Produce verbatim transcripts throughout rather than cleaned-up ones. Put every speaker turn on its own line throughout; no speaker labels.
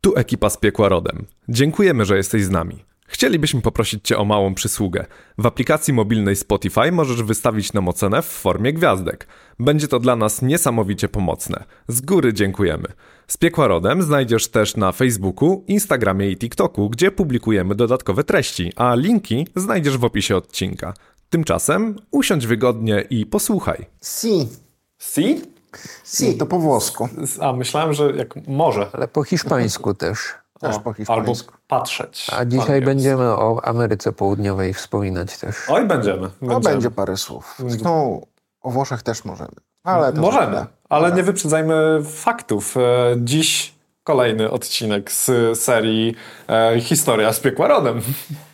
Tu ekipa z Piekła Rodem. Dziękujemy, że jesteś z nami. Chcielibyśmy poprosić Cię o małą przysługę. W aplikacji mobilnej Spotify możesz wystawić nam ocenę w formie gwiazdek. Będzie to dla nas niesamowicie pomocne. Z góry dziękujemy. Z Piekła Rodem znajdziesz też na Facebooku, Instagramie i TikToku, gdzie publikujemy dodatkowe treści, a linki znajdziesz w opisie odcinka. Tymczasem usiądź wygodnie i posłuchaj.
Si.
Si?
Si, to po włosku.
A myślałem, że jak może.
Ale po hiszpańsku też.
Też
O,
po
albo
hiszpańsku.
patrzeć.
A dzisiaj będziemy o Ameryce Południowej wspominać też.
Oj, będziemy.
No będzie parę słów. Zresztą o Włoszech też możemy. Ale to
Możemy,
źle.
ale
Tak.
nie wyprzedzajmy faktów. E, Dziś kolejny odcinek z serii e, Historia z Piekła Rodem.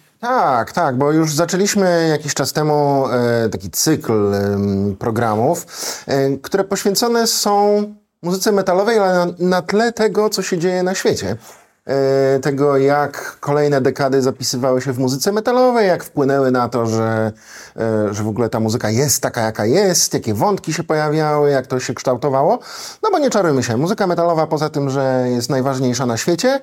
Tak, tak, bo już zaczęliśmy jakiś czas temu e, taki cykl e, programów, e, które poświęcone są muzyce metalowej, ale na, na tle tego, co się dzieje na świecie. E, tego, jak kolejne dekady zapisywały się w muzyce metalowej, jak wpłynęły na to, że, e, że w ogóle ta muzyka jest taka, jaka jest, jakie wątki się pojawiały, jak to się kształtowało. No bo nie czarujmy się, muzyka metalowa poza tym, że jest najważniejsza na świecie,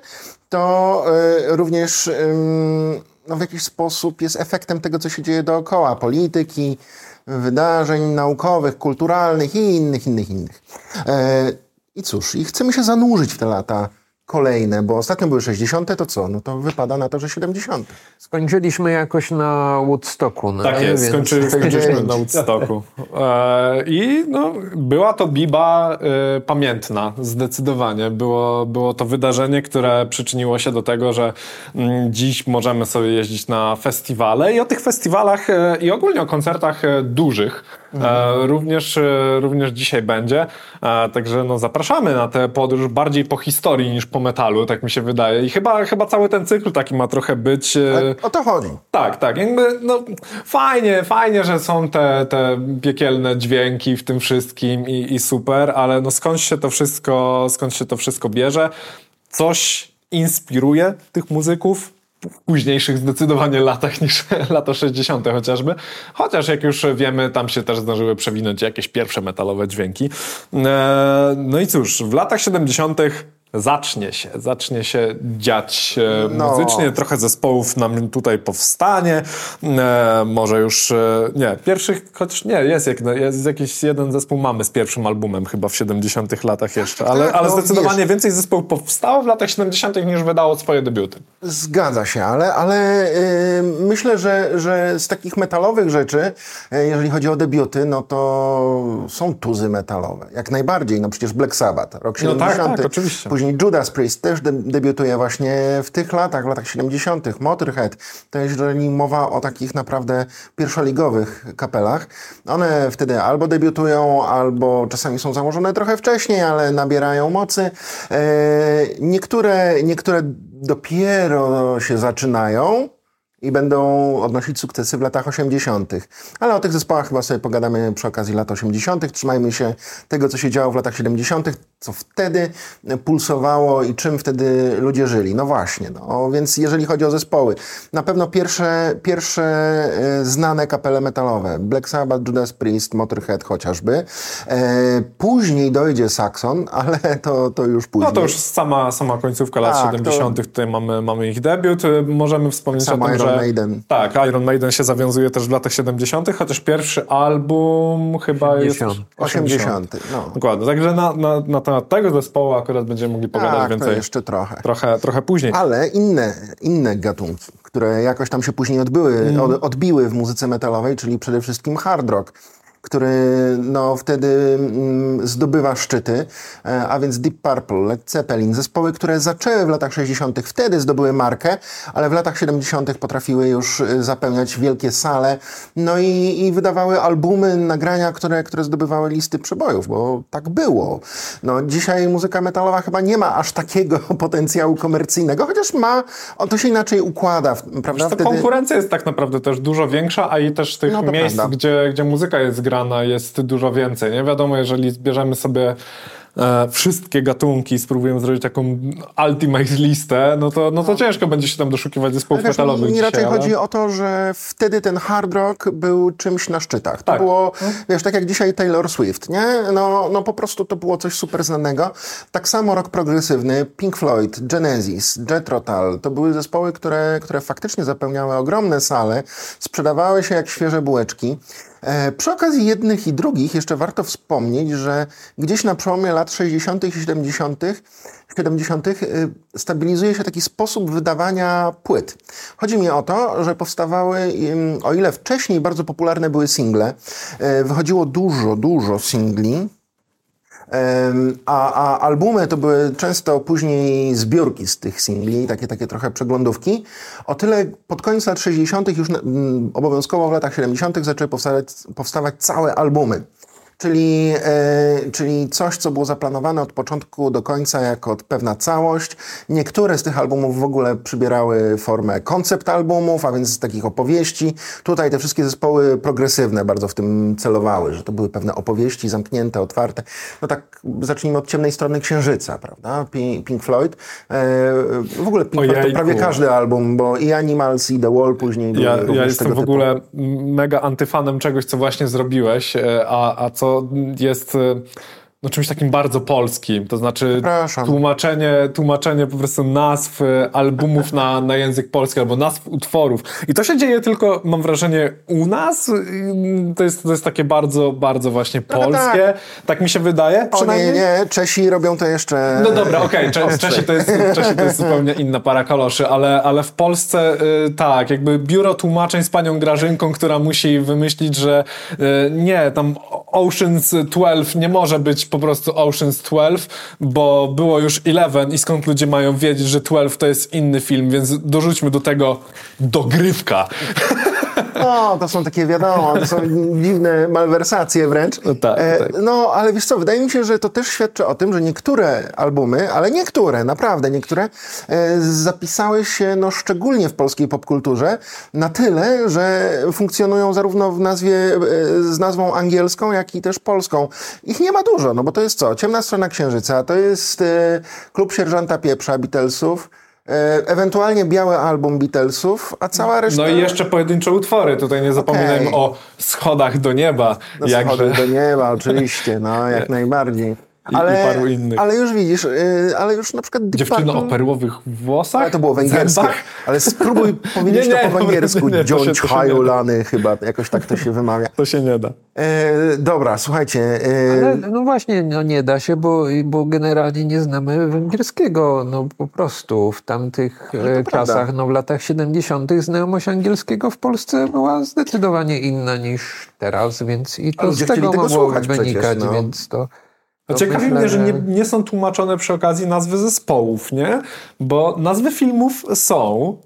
to e, również e, no, w jakiś sposób jest efektem tego, co się dzieje dookoła, polityki, wydarzeń naukowych, kulturalnych i innych, innych, innych. E, I cóż, i chcemy się zanurzyć w te lata kolejne, bo ostatnio były sześćdziesiąte, to co? No to wypada na to, że siedemdziesiąte.
Skończyliśmy jakoś na Woodstocku. No,
Tak jest,
więc...
skończy, skończyliśmy na Woodstocku. E, I no, była to biba e, pamiętna, zdecydowanie. Było, było to wydarzenie, które przyczyniło się do tego, że m, dziś możemy sobie jeździć na festiwale i o tych festiwalach e, i ogólnie o koncertach e, dużych e, również, e, również dzisiaj będzie. E, także no, zapraszamy na tę podróż bardziej po historii niż po metalu, tak mi się wydaje. I chyba, chyba cały ten cykl taki ma trochę być... E,
O to chodzi.
Tak, tak. Jakby, no, fajnie, fajnie, że są te, te piekielne dźwięki w tym wszystkim i, i super, ale no skąd się to wszystko, skąd się to wszystko bierze? Coś inspiruje tych muzyków w późniejszych zdecydowanie latach niż lata sześćdziesiąte chociażby. Chociaż jak już wiemy, tam się też zdążyły przewinąć jakieś pierwsze metalowe dźwięki. No i cóż, w latach siedemdziesiątych zacznie się, zacznie się dziać e,
No.
muzycznie. Trochę zespołów nam tutaj powstanie. E, może już, e, nie, pierwszych, chociaż nie, jest, jak, jest jakiś jeden zespół mamy z pierwszym albumem chyba w siedemdziesiątych latach jeszcze, ale,
Tak,
ale
no,
zdecydowanie
wiesz.
więcej zespołów powstało w latach siedemdziesiątych niż wydało swoje debiuty.
Zgadza się, ale, ale yy, myślę, że, że z takich metalowych rzeczy, yy, jeżeli chodzi o debiuty, no to są tuzy metalowe. Jak najbardziej. No przecież Black Sabbath, rok
No tak,
siedemdziesiąty.
tak, oczywiście.
Później Judas Priest też de- debiutuje właśnie w tych latach, w latach siedemdziesiątych. Motorhead, to jeżeli mowa o takich naprawdę pierwszoligowych kapelach. One wtedy albo debiutują, albo czasami są założone trochę wcześniej, ale nabierają mocy. E, niektóre, niektóre dopiero się zaczynają i będą odnosić sukcesy w latach osiemdziesiątych. Ale o tych zespołach chyba sobie pogadamy przy okazji lat osiemdziesiątych. Trzymajmy się tego, co się działo w latach siedemdziesiątych, co wtedy pulsowało i czym wtedy ludzie żyli. No właśnie, no więc jeżeli chodzi o zespoły, na pewno pierwsze, pierwsze e, znane kapele metalowe. Black Sabbath, Judas Priest, Motorhead chociażby. E, później dojdzie Saxon, ale to, to już później.
No to już sama, sama końcówka lat
Tak,
siedemdziesiątych. Tutaj mamy, mamy ich debiut. Możemy wspomnieć
Sam
o tym,
Iron
że...
Maiden.
Tak, Iron Maiden się zawiązuje też w latach siedemdziesiątych, chociaż pierwszy album chyba jest...
osiemdziesiąty. No.
Dokładnie, także na, na, na temat tego zespołu akurat będziemy mogli pogadać
Tak, to
więcej
jeszcze trochę.
trochę, trochę później.
Ale inne, inne gatunki, które jakoś tam się później odbyły,
Mm.
od, odbiły w muzyce metalowej, czyli przede wszystkim hard rock, który no, wtedy mm, zdobywa szczyty, e, a więc Deep Purple, Led Zeppelin, zespoły, które zaczęły w latach sześćdziesiątych, wtedy zdobyły markę, ale w latach siedemdziesiątych potrafiły już e, zapełniać wielkie sale, no i, i wydawały albumy, nagrania, które, które zdobywały listy przebojów, bo tak było. No, dzisiaj muzyka metalowa chyba nie ma aż takiego potencjału komercyjnego, chociaż ma, on to się inaczej układa, prawda?
Wiesz, to konkurencja jest tak naprawdę też dużo większa, a i też tych
No to
miejsc,
prawda.
gdzie, gdzie muzyka jest grana, jest dużo więcej. Nie wiadomo, jeżeli zbierzemy sobie e, wszystkie gatunki, spróbujemy zrobić taką ultimate listę, no to, no to ciężko będzie się tam doszukiwać zespołów
Ale wiesz,
metalowych
mi
dzisiaj.
raczej
ale...
chodzi o to, że wtedy ten hard rock był czymś na szczytach. To
Tak.
było, wiesz, tak jak dzisiaj Taylor Swift, nie? No, no po prostu to było coś super znanego. Tak samo rock progresywny, Pink Floyd, Genesis, Jethro Tull, to były zespoły, które, które faktycznie zapełniały ogromne sale, sprzedawały się jak świeże bułeczki. E, przy okazji jednych i drugich jeszcze warto wspomnieć, że gdzieś na przełomie lat sześćdziesiątych i siedemdziesiątych siedemdziesiątych y, stabilizuje się taki sposób wydawania płyt. Chodzi mi o to, że powstawały, y, o ile wcześniej bardzo popularne były single, y, wychodziło dużo, dużo singli, A, a albumy to były często później zbiórki z tych singli, takie, takie trochę przeglądówki. O tyle pod koniec lat sześćdziesiątych już mm, obowiązkowo w latach siedemdziesiątych zaczęły powstawać, powstawać całe albumy. Czyli, e, czyli coś, co było zaplanowane od początku do końca jako pewna całość. Niektóre z tych albumów w ogóle przybierały formę koncept albumów, a więc takich opowieści. Tutaj te wszystkie zespoły progresywne bardzo w tym celowały, że to były pewne opowieści zamknięte, otwarte. No tak, zacznijmy od Ciemnej Strony Księżyca, prawda? Pink Floyd. E, w ogóle Pink Floyd to prawie każdy album, bo i Animals, i The Wall później były
Ja,
również
ja jestem
tego
w ogóle typu. mega antyfanem czegoś, co właśnie zrobiłeś, a, a co jest no, czymś takim bardzo polskim, to znaczy tłumaczenie, tłumaczenie po prostu nazw albumów na, na język polski albo nazw utworów. I to się dzieje tylko, mam wrażenie, u nas. To jest, to jest takie bardzo, bardzo właśnie polskie. Tak, tak mi się wydaje.
O nie, nie, Czesi robią to jeszcze...
No dobra, okej, okay. Czesi, to jest, Czesi to jest zupełnie inna para kaloszy, ale, ale w Polsce y, tak, jakby biuro tłumaczeń z panią Grażynką, która musi wymyślić, że y, nie, tam Ocean's dwanaście nie może być po prostu Ocean's dwanaście, bo było już jedenaście i skąd ludzie mają wiedzieć, że dwanaście to jest inny film, więc dorzućmy do tego dogrywka.
No, to są takie, wiadomo, to są dziwne malwersacje wręcz.
No tak,
e,
tak.
No, ale wiesz co, wydaje mi się, że to też świadczy o tym, że niektóre albumy, ale niektóre, naprawdę niektóre, e, zapisały się no, szczególnie w polskiej popkulturze na tyle, że funkcjonują zarówno w nazwie, e, z nazwą angielską, jak i też polską. Ich nie ma dużo, no bo to jest co? Ciemna Strona Księżyca, to jest e, Klub Sierżanta Pieprza Beatlesów, E, ewentualnie biały album Beatlesów, a cała reszta...
No i jeszcze pojedyncze utwory. Tutaj nie zapominajmy okay. o Schodach do Nieba.
No, Schody do Nieba, oczywiście, no jak najbardziej.
I, ale, i paru innych.
Ale już widzisz, yy, ale już na przykład...
Dziewczyna o perłowych włosach?
Ale to było węgierskie.
Zębach?
Ale spróbuj powiedzieć nie, nie, to po węgiersku. Dziąć hajolany chyba, jakoś tak to się wymawia.
To się nie da.
E, dobra, słuchajcie. E...
Ale no właśnie, no nie da się, bo, bo generalnie nie znamy węgierskiego. No po prostu w tamtych no czasach, no w latach siedemdziesiątych znajomość angielskiego w Polsce była zdecydowanie inna niż teraz, więc i to z tego mogło wynikać, przecież, no. Więc to...
A ciekawi mnie, że nie, nie są tłumaczone przy okazji nazwy zespołów, nie? Bo nazwy filmów są,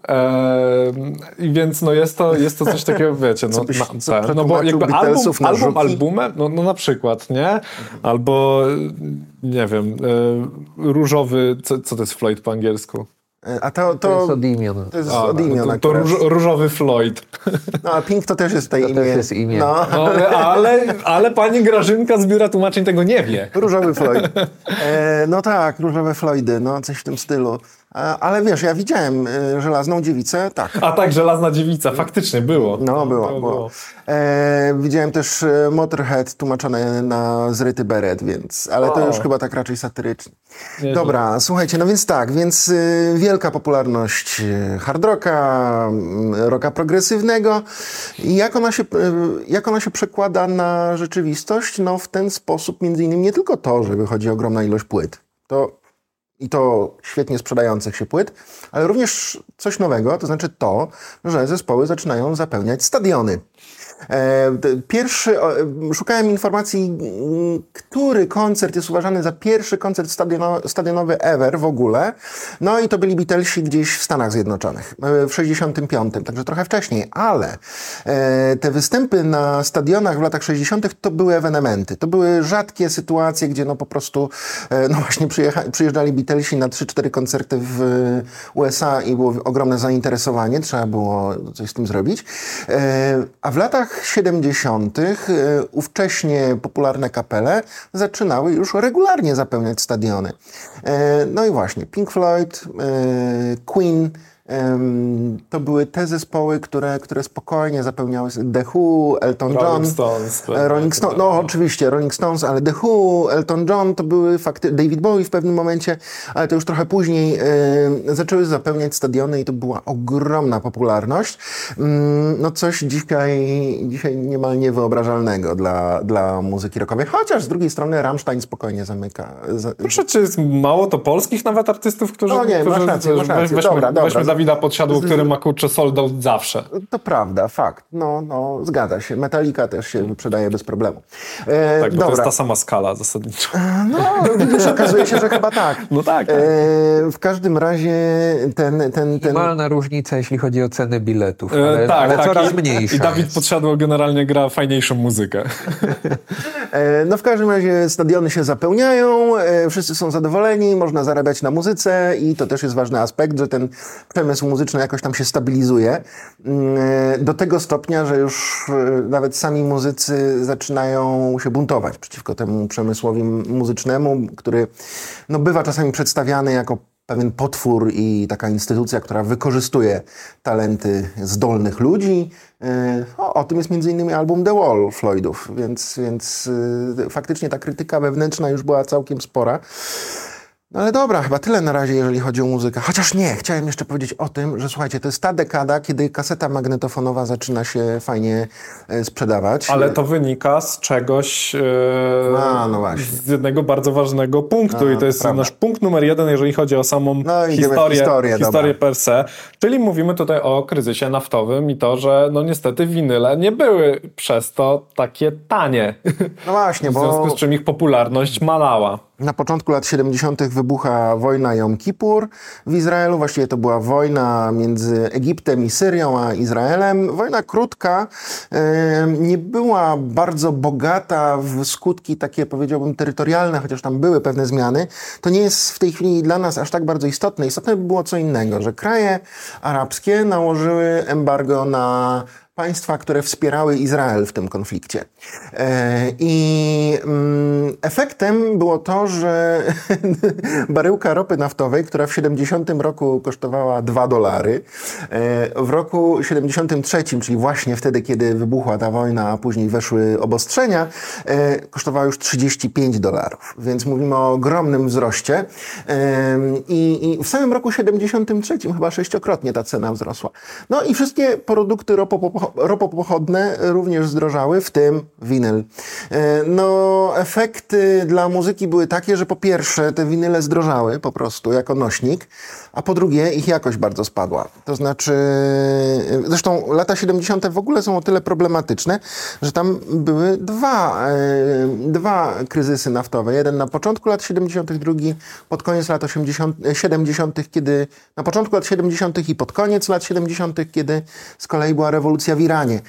i więc no jest to, jest to coś takiego, wiecie, no,
byś,
na, te, no bo jakby album, album albumem, no, no na przykład, nie? Albo, nie wiem, różowy, co, co to jest Floyd po angielsku?
A to, to,
to jest od imion.
To jest a, od imion.
To, to róż, różowy Floyd.
No a Pink to też jest tutaj
to
imię.
Też jest imię.
No.
No, ale, ale pani Grażynka z biura tłumaczeń tego nie wie.
Różowy Floyd. E, no tak, różowe Floydy, no coś w tym stylu. A, ale wiesz, ja widziałem e, Żelazną Dziewicę, tak.
A tak, Żelazna Dziewica, faktycznie było.
No, było, było. było. E, widziałem też e, Motorhead tłumaczone na Zryty Beret, więc, ale o. to już chyba tak raczej satyrycznie. Nieźle. Dobra, słuchajcie, no więc tak, więc y, wielka popularność hard rocka, rocka progresywnego. I jak ona się, y, jak ona się przekłada na rzeczywistość? No w ten sposób między innymi nie tylko to, że wychodzi ogromna ilość płyt, to i to świetnie sprzedających się płyt, ale również coś nowego, to znaczy to, że zespoły zaczynają zapełniać stadiony. Pierwszy, szukałem informacji, który koncert jest uważany za pierwszy koncert stadionowy, stadionowy ever w ogóle. No i to byli Beatlesi gdzieś w Stanach Zjednoczonych w sześćdziesiątym piątym, także trochę wcześniej, ale te występy na stadionach w latach sześćdziesiątych to były ewenementy. To były rzadkie sytuacje, gdzie no po prostu no właśnie przyjeżdżali Beatlesi na trzy cztery koncerty w U S A i było ogromne zainteresowanie, trzeba było coś z tym zrobić. A w latach latach siedemdziesiątych ówcześnie popularne kapele zaczynały już regularnie zapełniać stadiony. No i właśnie Pink Floyd, Queen, to były te zespoły, które, które spokojnie zapełniały The Who, Elton John.
Rolling Stones.
Rolling Stones, no oczywiście Rolling Stones, ale The Who, Elton John to były fakty, David Bowie w pewnym momencie, ale to już trochę później e, zaczęły zapełniać stadiony i to była ogromna popularność. Mm, no coś dzisiaj, dzisiaj niemal niewyobrażalnego dla, dla muzyki rockowej, chociaż z drugiej strony Rammstein spokojnie zamyka. Za...
Proszę, czy jest mało to polskich nawet artystów, którzy...
No nie,
którzy,
masz rację, masz rację.
Weźmy,
Dobra, dobra.
weźmy Dawida Podsiadło, który ma kurczę sold out zawsze.
To prawda, fakt. No, no, zgadza się. Metallica też się wyprzedaje bez problemu. E,
tak, bo
dobra.
to jest ta sama skala zasadniczo.
No, widzisz, okazuje się, że chyba tak.
No tak. tak.
E, w każdym razie ten... ten, ten...
Minimalna różnica, jeśli chodzi o ceny biletów, ale,
e, tak,
ale
tak.
coraz
I,
mniejsza
I Dawid
jest.
Podsiadło generalnie gra fajniejszą muzykę.
e, no w każdym razie stadiony się zapełniają, e, wszyscy są zadowoleni, można zarabiać na muzyce i to też jest ważny aspekt, że ten przemysł muzyczny jakoś tam się stabilizuje do tego stopnia, że już nawet sami muzycy zaczynają się buntować przeciwko temu przemysłowi muzycznemu, który no, bywa czasami przedstawiany jako pewien potwór i taka instytucja, która wykorzystuje talenty zdolnych ludzi. O, o tym jest między innymi album The Wall Floydów, więc, więc faktycznie ta krytyka wewnętrzna już była całkiem spora. No ale dobra, chyba tyle na razie, jeżeli chodzi o muzykę. Chociaż nie, chciałem jeszcze powiedzieć o tym, że słuchajcie, to jest ta dekada, kiedy kaseta magnetofonowa zaczyna się fajnie e, sprzedawać.
Ale to wynika z czegoś, e,
A, no właśnie.
z jednego bardzo ważnego punktu
A,
i to jest
prawda.
nasz punkt numer jeden, jeżeli chodzi o samą
No, idziemy w
historię,
historię,
historię
dobra.
per se. Czyli mówimy tutaj o kryzysie naftowym i to, że no niestety winyle nie były przez to takie tanie.
No właśnie,
W związku
bo
z czym ich popularność malała.
na początku lat siedemdziesiątych wybucha wojna Jom Kippur w Izraelu. Właściwie to była wojna między Egiptem i Syrią, a Izraelem. Wojna krótka, e, nie była bardzo bogata w skutki takie, powiedziałbym, terytorialne, chociaż tam były pewne zmiany. To nie jest w tej chwili dla nas aż tak bardzo istotne. Istotne by było co innego, że kraje arabskie nałożyły embargo na państwa, które wspierały Izrael w tym konflikcie. I efektem było to, że baryłka ropy naftowej, która w siedemdziesiątym roku kosztowała dwa dolary, w roku siedemdziesiątym trzecim, czyli właśnie wtedy, kiedy wybuchła ta wojna, a później weszły obostrzenia, kosztowała już trzydzieści pięć dolarów. Więc mówimy o ogromnym wzroście. I, i w samym roku siedemdziesiątym trzecim chyba sześciokrotnie ta cena wzrosła. No i wszystkie produkty ropopochodne ropopochodne również zdrożały, w tym winyl. No, efekty dla muzyki były takie, że po pierwsze te winyle zdrożały po prostu jako nośnik, a po drugie ich jakość bardzo spadła. To znaczy, zresztą lata siedemdziesiąte w ogóle są o tyle problematyczne, że tam były dwa, dwa kryzysy naftowe. Jeden na początku lat siedemdziesiątych, drugi pod koniec lat siedemdziesiątych, kiedy na początku lat siedemdziesiątych i pod koniec lat siedemdziesiątych, kiedy z kolei była rewolucja w Iranie.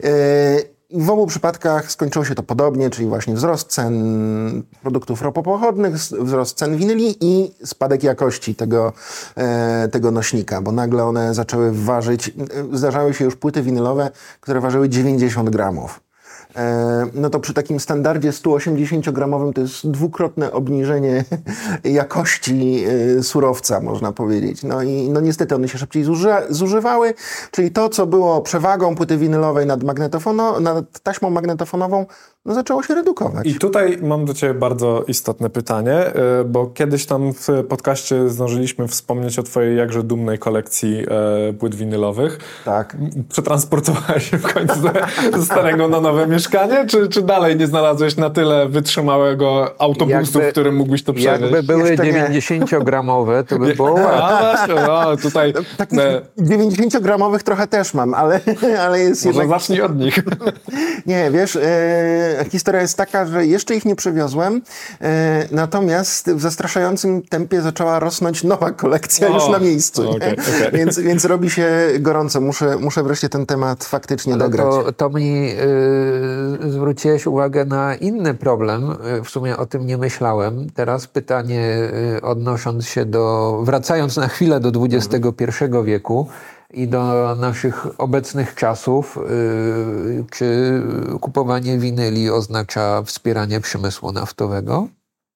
I w obu przypadkach skończyło się to podobnie, czyli właśnie wzrost cen produktów ropopochodnych, wzrost cen winyli i spadek jakości tego, tego nośnika, bo nagle one zaczęły ważyć, zdarzały się już płyty winylowe, które ważyły dziewięćdziesiąt gramów. No to przy takim standardzie sto osiemdziesięciogramowym to jest dwukrotne obniżenie jakości surowca, można powiedzieć. No i no niestety one się szybciej zuży- zużywały, czyli to, co było przewagą płyty winylowej nad, magnetofono- nad taśmą magnetofonową, no zaczęło się redukować.
I tutaj mam do Ciebie bardzo istotne pytanie, bo kiedyś tam w podcaście zdążyliśmy wspomnieć o Twojej jakże dumnej kolekcji płyt winylowych.
Tak.
Przetransportowałeś się w końcu ze starego na nowe mieszkanie, czy, czy dalej nie znalazłeś na tyle wytrzymałego autobusu, w którym mógłbyś to przewieźć?
Jakby były
Jeszcze nie.
dziewięćdziesięciogramowe, to by było łatwiej.
A właśnie, no, tutaj...
Takich
e,
dziewięćdziesięciogramowych trochę też mam, ale, ale jest
może
jednak...
zacznij od nich.
Nie, wiesz, e, historia jest taka, że jeszcze ich nie przywiozłem, e, natomiast w zastraszającym tempie zaczęła rosnąć nowa kolekcja
O,
już na miejscu.
okay, okay.
Więc, więc robi się gorąco. Muszę, muszę wreszcie ten temat faktycznie
Ale
dograć.
to, to mi y, zwróciłeś uwagę na inny problem. W sumie o tym nie myślałem. Teraz pytanie y, odnosząc się do, wracając na chwilę do dwudziestego pierwszego wieku. i do naszych obecnych czasów, yy, czy kupowanie winyli oznacza wspieranie przemysłu naftowego?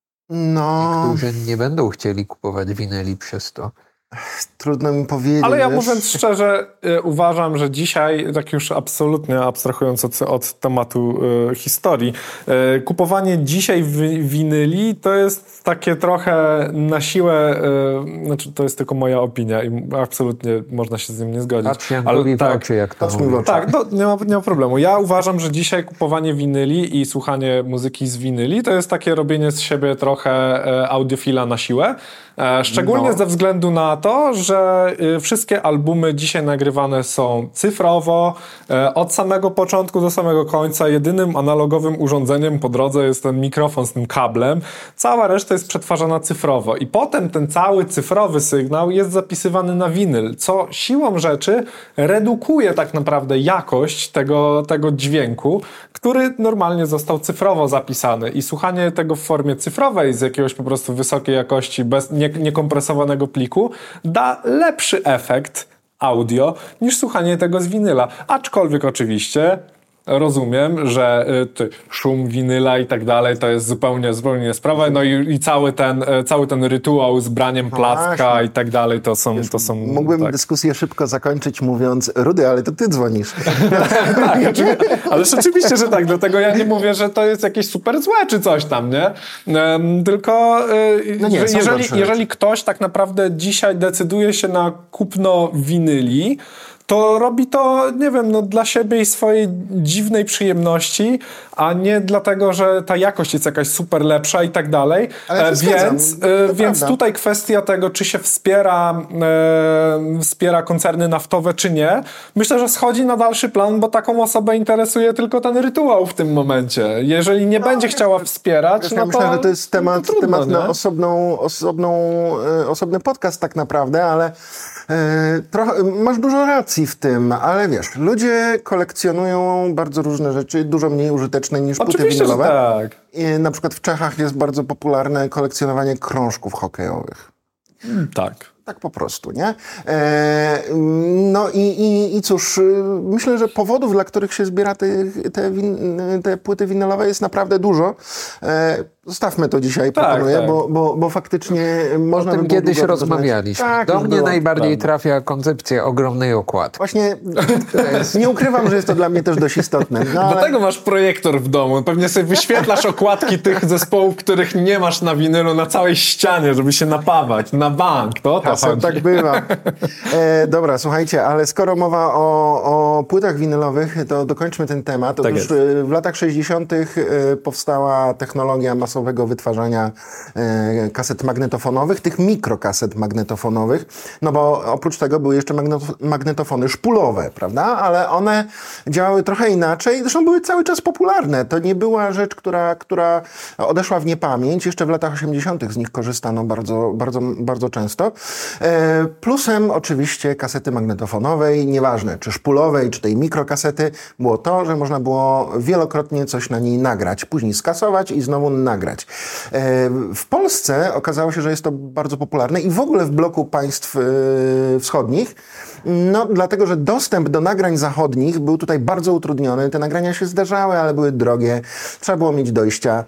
No...
Niektórzy nie będą chcieli kupować winyli przez to.
Trudno mi powiedzieć.
Ale ja
wiesz?
mówiąc szczerze, y, uważam, że dzisiaj, tak już absolutnie abstrahując od, od tematu y, historii, y, kupowanie dzisiaj wi- winyli to jest takie trochę na siłę, y, znaczy to jest tylko moja opinia i absolutnie można się z nim nie zgodzić.
Patrz Jankowi w
tak,
oczy, jak to
patrz mi w
mówi.
oczy.
tak, no, nie, ma, nie ma problemu. Ja uważam, że dzisiaj kupowanie winyli i słuchanie muzyki z winyli to jest takie robienie z siebie trochę e, audiofila na siłę. E, szczególnie
No.
ze względu na to, że e, wszystkie albumy dzisiaj nagrywane są cyfrowo. E, od samego początku do samego końca jedynym analogowym urządzeniem po drodze jest ten mikrofon z tym kablem. Cała reszta jest przetwarzana cyfrowo. I potem ten cały cyfrowy sygnał jest zapisywany na winyl, co siłą rzeczy redukuje tak naprawdę jakość tego, tego dźwięku, który normalnie został cyfrowo zapisany. I słuchanie tego w formie cyfrowej z jakiegoś po prostu wysokiej jakości, bez nie, niekompresowanego pliku, da lepszy efekt audio niż słuchanie tego z winyla. Aczkolwiek oczywiście rozumiem, że y, ty, szum winyla i tak dalej to jest zupełnie, zupełnie sprawa. No i, i cały, ten, y, cały ten rytuał z braniem placka
właśnie.
i tak dalej to są... to są
Mógłbym
tak.
dyskusję szybko zakończyć mówiąc: Rudy, ale to ty dzwonisz.
Tak, oczywiście. Ale rzeczywiście, że tak. Dlatego ja nie mówię, że to jest jakieś super złe czy coś tam, nie? Um, tylko y,
No nie,
że
są
jeżeli,
gorsze
jeżeli ktoś tak naprawdę dzisiaj decyduje się na kupno winyli, to robi to, nie wiem, no dla siebie i swojej dziwnej przyjemności, a nie dlatego, że ta jakość jest jakaś super lepsza i tak dalej.
Ale się
E,
zgadzam,
więc
to
e, więc
prawda.
tutaj kwestia tego, czy się wspiera, e, wspiera koncerny naftowe, czy nie, myślę, że schodzi na dalszy plan, bo taką osobę interesuje tylko ten rytuał w tym momencie. Jeżeli nie będzie chciała wspierać,
Wiesz,
no
ja
to
myślę, że to jest temat,
to trudno,
temat na
nie?
osobną, osobną, e, osobny podcast tak naprawdę, ale e, trochę, masz dużo racji w tym, ale wiesz, ludzie kolekcjonują bardzo różne rzeczy, dużo mniej użyteczne niż płyty
Oczywiście, że
winylowe.
tak.
I na przykład w Czechach jest bardzo popularne kolekcjonowanie krążków hokejowych.
Tak.
Tak po prostu, nie? E, no i, i, i cóż, myślę, że powodów, dla których się zbiera te, te, win, te płyty winylowe jest naprawdę dużo. E, zostawmy to dzisiaj,
Tak,
proponuję,
tak.
Bo, bo, bo faktycznie można
O tym
by było
kiedyś
długo
rozmawialiśmy.
Tak,
Do
już
mnie
było.
najbardziej trafia koncepcja ogromnej okładki.
Właśnie nie ukrywam, że jest to dla mnie też dość istotne. No, ale...
Dlatego masz projektor w domu. Pewnie sobie wyświetlasz okładki tych zespołów, których nie masz na winylu na całej ścianie, żeby się napawać. Na bank. To o to
Czasem
chodzi.
tak bywa. E, dobra, słuchajcie, ale skoro mowa o, o płytach winylowych, to dokończmy ten temat.
Tak
Otóż
jest.
e, w latach sześćdziesiątych e, powstała technologia masowego wytwarzania e, kaset magnetofonowych, tych mikrokaset magnetofonowych, no bo oprócz tego były jeszcze magneto- magnetofony szpulowe, prawda? Ale one działały trochę inaczej, zresztą były cały czas popularne. To nie była rzecz, która, która odeszła w niepamięć. Jeszcze w latach osiemdziesiątych z nich korzystano bardzo, bardzo, bardzo często. E, Plusem oczywiście kasety magnetofonowej, nieważne czy szpulowej, czy tej mikrokasety, było to, że można było wielokrotnie coś na niej nagrać, później skasować i znowu nagrać. E, w Polsce okazało się, że jest to bardzo popularne i w ogóle w bloku państw e, wschodnich, no dlatego, że dostęp do nagrań zachodnich był tutaj bardzo utrudniony. Te nagrania się zdarzały, ale były drogie, trzeba było mieć dojścia.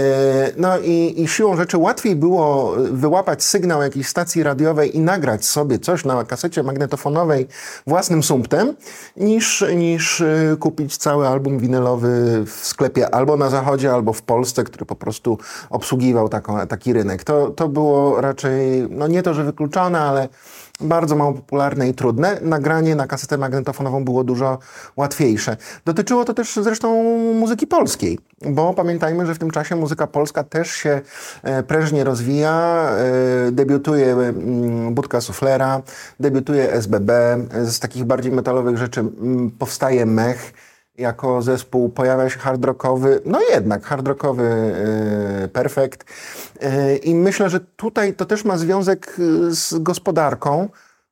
No i, i siłą rzeczy łatwiej było wyłapać sygnał jakiejś stacji radiowej i nagrać sobie coś na kasecie magnetofonowej własnym sumptem, niż, niż kupić cały album winylowy w sklepie albo na zachodzie, albo w Polsce, który po prostu obsługiwał taką, taki rynek. To, to było raczej, no nie to, że wykluczone, ale bardzo mało popularne i trudne. Nagranie na kasetę magnetofonową było dużo łatwiejsze. Dotyczyło to też zresztą muzyki polskiej, bo pamiętajmy, że w tym czasie muzyka polska też się prężnie rozwija. Debiutuje Budka Suflera, debiutuje S B B. Z takich bardziej metalowych rzeczy powstaje Mech. Jako zespół pojawia się hard rockowy, no jednak hard rockowy yy, Perfekt. Yy, I myślę, że tutaj to też ma związek z gospodarką,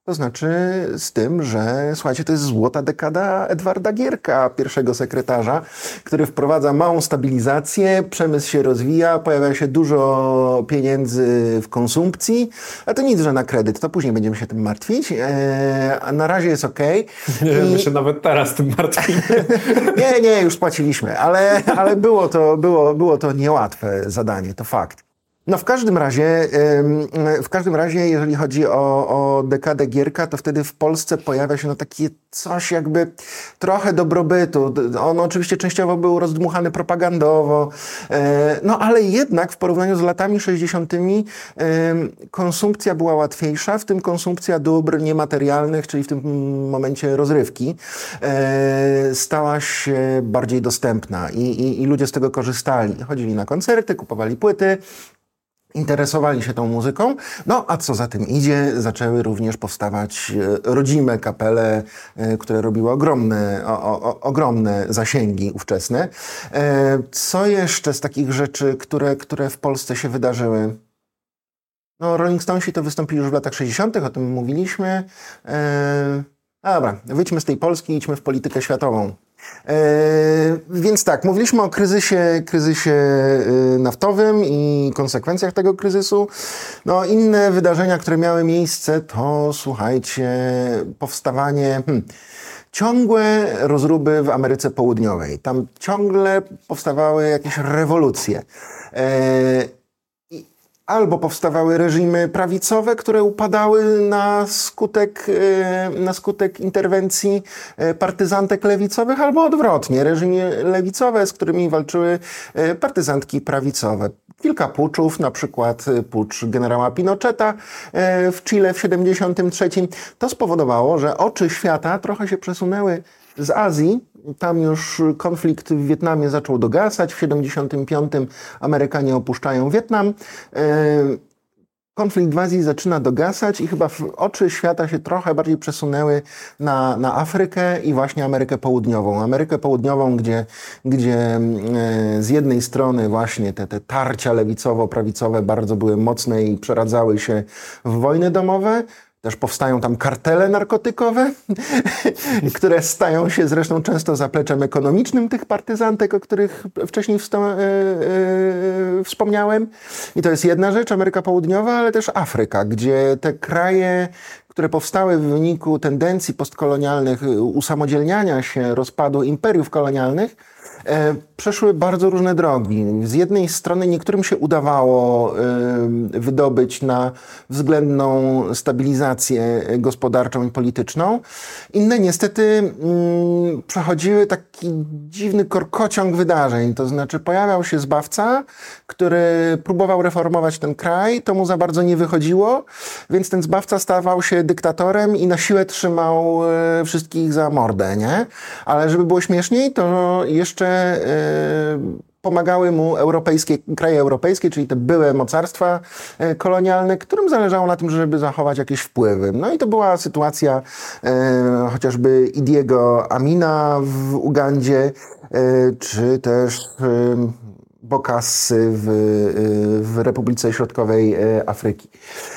To znaczy z tym, że słuchajcie, to jest złota dekada Edwarda Gierka, pierwszego sekretarza, który wprowadza małą stabilizację, przemysł się rozwija, pojawia się dużo pieniędzy w konsumpcji, a to nic, że na kredyt, to później będziemy się tym martwić, eee, a na razie jest okej.
Nie,
I...
my się nawet teraz tym martwimy.
nie, nie, już płaciliśmy, ale, ale było, to, było, było to niełatwe zadanie, to fakt. No w każdym razie, w każdym razie, jeżeli chodzi o, o dekadę Gierka, to wtedy w Polsce pojawia się no takie coś jakby trochę dobrobytu. On oczywiście częściowo był rozdmuchany propagandowo, no ale jednak w porównaniu z latami sześćdziesiątymi konsumpcja była łatwiejsza, w tym konsumpcja dóbr niematerialnych, czyli w tym momencie rozrywki, stała się bardziej dostępna i, i, i ludzie z tego korzystali. Chodzili na koncerty, kupowali płyty, interesowali się tą muzyką, no a co za tym idzie, zaczęły również powstawać rodzime kapele, które robiły ogromne, o, o, ogromne zasięgi ówczesne. Co jeszcze z takich rzeczy, które, które w Polsce się wydarzyły? No Rolling Stonesi to wystąpili już w latach sześćdziesiątych, o tym mówiliśmy. A dobra, wyjdźmy z tej Polski i idźmy w politykę światową. Yy, więc tak, mówiliśmy o kryzysie, kryzysie yy, naftowym i konsekwencjach tego kryzysu. No, inne wydarzenia, które miały miejsce, to słuchajcie, powstawanie hmm, ciągłe rozruby w Ameryce Południowej. Tam ciągle powstawały jakieś rewolucje. Yy, Albo powstawały reżimy prawicowe, które upadały na skutek, na skutek interwencji partyzantek lewicowych, albo odwrotnie, reżimy lewicowe, z którymi walczyły partyzantki prawicowe. Kilka puczów, na przykład pucz generała Pinocheta w Chile w siedemdziesiątym trzecim. To spowodowało, że oczy świata trochę się przesunęły z Azji. Tam już konflikt w Wietnamie zaczął dogasać. W siedemdziesiątym piątym Amerykanie opuszczają Wietnam. Konflikt w Azji zaczyna dogasać i chyba oczy świata się trochę bardziej przesunęły na, na Afrykę i właśnie Amerykę Południową. Amerykę Południową, gdzie, gdzie z jednej strony właśnie te, te tarcia lewicowo-prawicowe bardzo były mocne i przeradzały się w wojny domowe. Też powstają tam kartele narkotykowe, które stają się zresztą często zapleczem ekonomicznym tych partyzantek, o których wcześniej wsta- yy, yy, wspomniałem. I to jest jedna rzecz, Ameryka Południowa, ale też Afryka, gdzie te kraje, które powstały w wyniku tendencji postkolonialnych, usamodzielniania się, rozpadu imperiów kolonialnych, e, przeszły bardzo różne drogi. Z jednej strony niektórym się udawało e, wydobyć na względną stabilizację gospodarczą i polityczną. Inne niestety mm, przechodziły taki dziwny korkociąg wydarzeń. To znaczy pojawiał się zbawca, który próbował reformować ten kraj, to mu za bardzo nie wychodziło, więc ten zbawca stawał się dyktatorem i na siłę trzymał e, wszystkich za mordę, nie? Ale żeby było śmieszniej, to jeszcze e, pomagały mu europejskie, kraje europejskie, czyli te były mocarstwa e, kolonialne, którym zależało na tym, żeby zachować jakieś wpływy. No i to była sytuacja e, chociażby Idiego Amina w Ugandzie, e, czy też e, Bokassy w, w Republice Środkowej Afryki.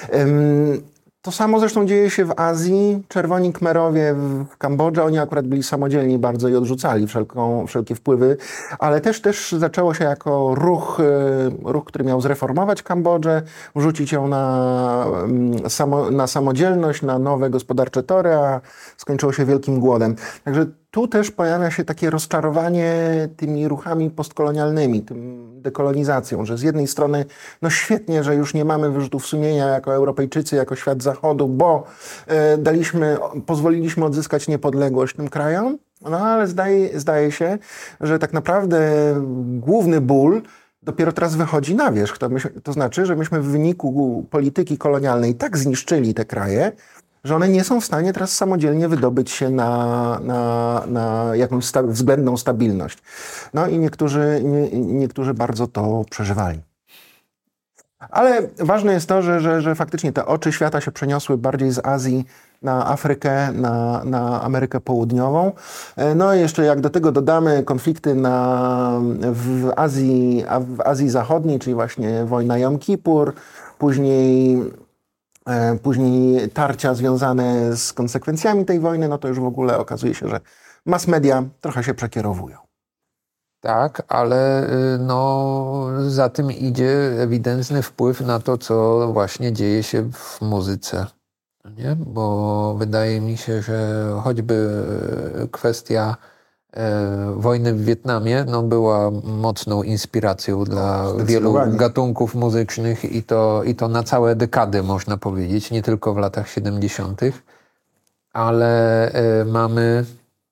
To samo zresztą dzieje się w Azji. Czerwoni Khmerowie w Kambodży, oni akurat byli samodzielni bardzo i odrzucali wszelką, wszelkie wpływy, ale też, też zaczęło się jako ruch, ruch, który miał zreformować Kambodżę, wrzucić ją na, samo, na samodzielność, na nowe gospodarcze tory, a skończyło się wielkim głodem. Także tu też pojawia się takie rozczarowanie tymi ruchami postkolonialnymi, tym dekolonizacją, że z jednej strony no świetnie, że już nie mamy wyrzutów sumienia jako Europejczycy, jako świat Zachodu, bo e, daliśmy, pozwoliliśmy odzyskać niepodległość tym krajom, no ale zdaje, zdaje się, że tak naprawdę główny ból dopiero teraz wychodzi na wierzch. To, my, to znaczy, że myśmy w wyniku polityki kolonialnej tak zniszczyli te kraje, że one nie są w stanie teraz samodzielnie wydobyć się na, na, na jakąś sta- względną stabilność. No i niektórzy, nie, niektórzy bardzo to przeżywali. Ale ważne jest to, że, że, że faktycznie te oczy świata się przeniosły bardziej z Azji na Afrykę, na, na Amerykę Południową. No i jeszcze jak do tego dodamy konflikty na, w, Azji, w Azji Zachodniej, czyli właśnie wojna Jom Kippur, później później tarcia związane z konsekwencjami tej wojny, no to już w ogóle okazuje się, że mass media trochę się przekierowują.
Tak, ale no, za tym idzie ewidentny wpływ na to, co właśnie dzieje się w muzyce. Nie? Bo wydaje mi się, że choćby kwestia e, wojny w Wietnamie no, była mocną inspiracją dla wielu gatunków muzycznych i to, i to na całe dekady, można powiedzieć, nie tylko w latach siedemdziesiątych. Ale e, mamy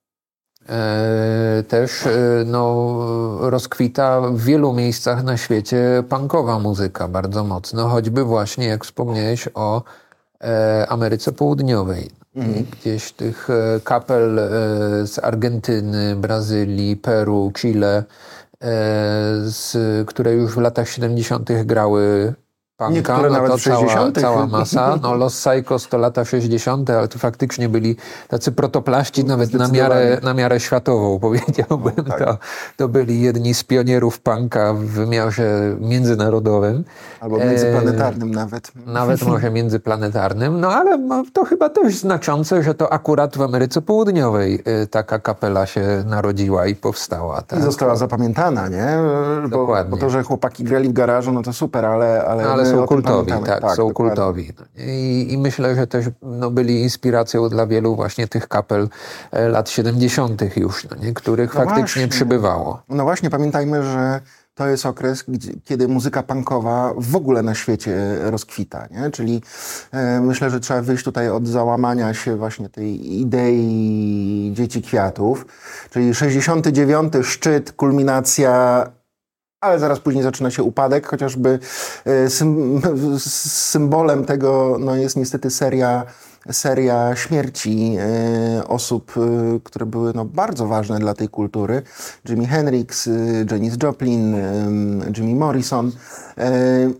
e, też e, no, rozkwita w wielu miejscach na świecie punkowa muzyka bardzo mocno, choćby właśnie, jak wspomniałeś, o Ameryce Południowej. Mhm. Gdzieś tych kapel z Argentyny, Brazylii, Peru, Chile, z, które już w latach siedemdziesiątych grały punka, no
nawet
to
w sześćdziesiątych.
Cała, cała masa. No Los Psychos to lata sześćdziesiąte, ale to faktycznie byli tacy protoplaści nawet na miarę, na miarę światową, powiedziałbym. No, tak. to, to byli jedni z pionierów punka w wymiarze międzynarodowym.
Albo międzyplanetarnym e, nawet.
Nawet może międzyplanetarnym. No ale to chyba też znaczące, że to akurat w Ameryce Południowej taka kapela się narodziła i powstała. Tak?
I została zapamiętana, nie? Bo,
Dokładnie.
Bo to, że chłopaki grali w garażu, no to super, ale... ale,
ale są kultowi, tak,
tak,
są
dokładnie.
kultowi. I, I myślę, że też no, byli inspiracją dla wielu właśnie tych kapel lat siedemdziesiątych już, no, nie? Których
no
faktycznie
właśnie.
przybywało.
No właśnie, pamiętajmy, że to jest okres, gdzie, kiedy muzyka punkowa w ogóle na świecie rozkwita, nie? Czyli e, myślę, że trzeba wyjść tutaj od załamania się właśnie tej idei Dzieci Kwiatów, czyli sześćdziesiąty dziewiąty szczyt, kulminacja, ale zaraz później zaczyna się upadek, chociażby sym, symbolem tego no jest niestety seria, seria śmierci e, osób, e, które były no, bardzo ważne dla tej kultury. Jimi Hendrix, e, Janis Joplin, e, Jimmy Morrison. E,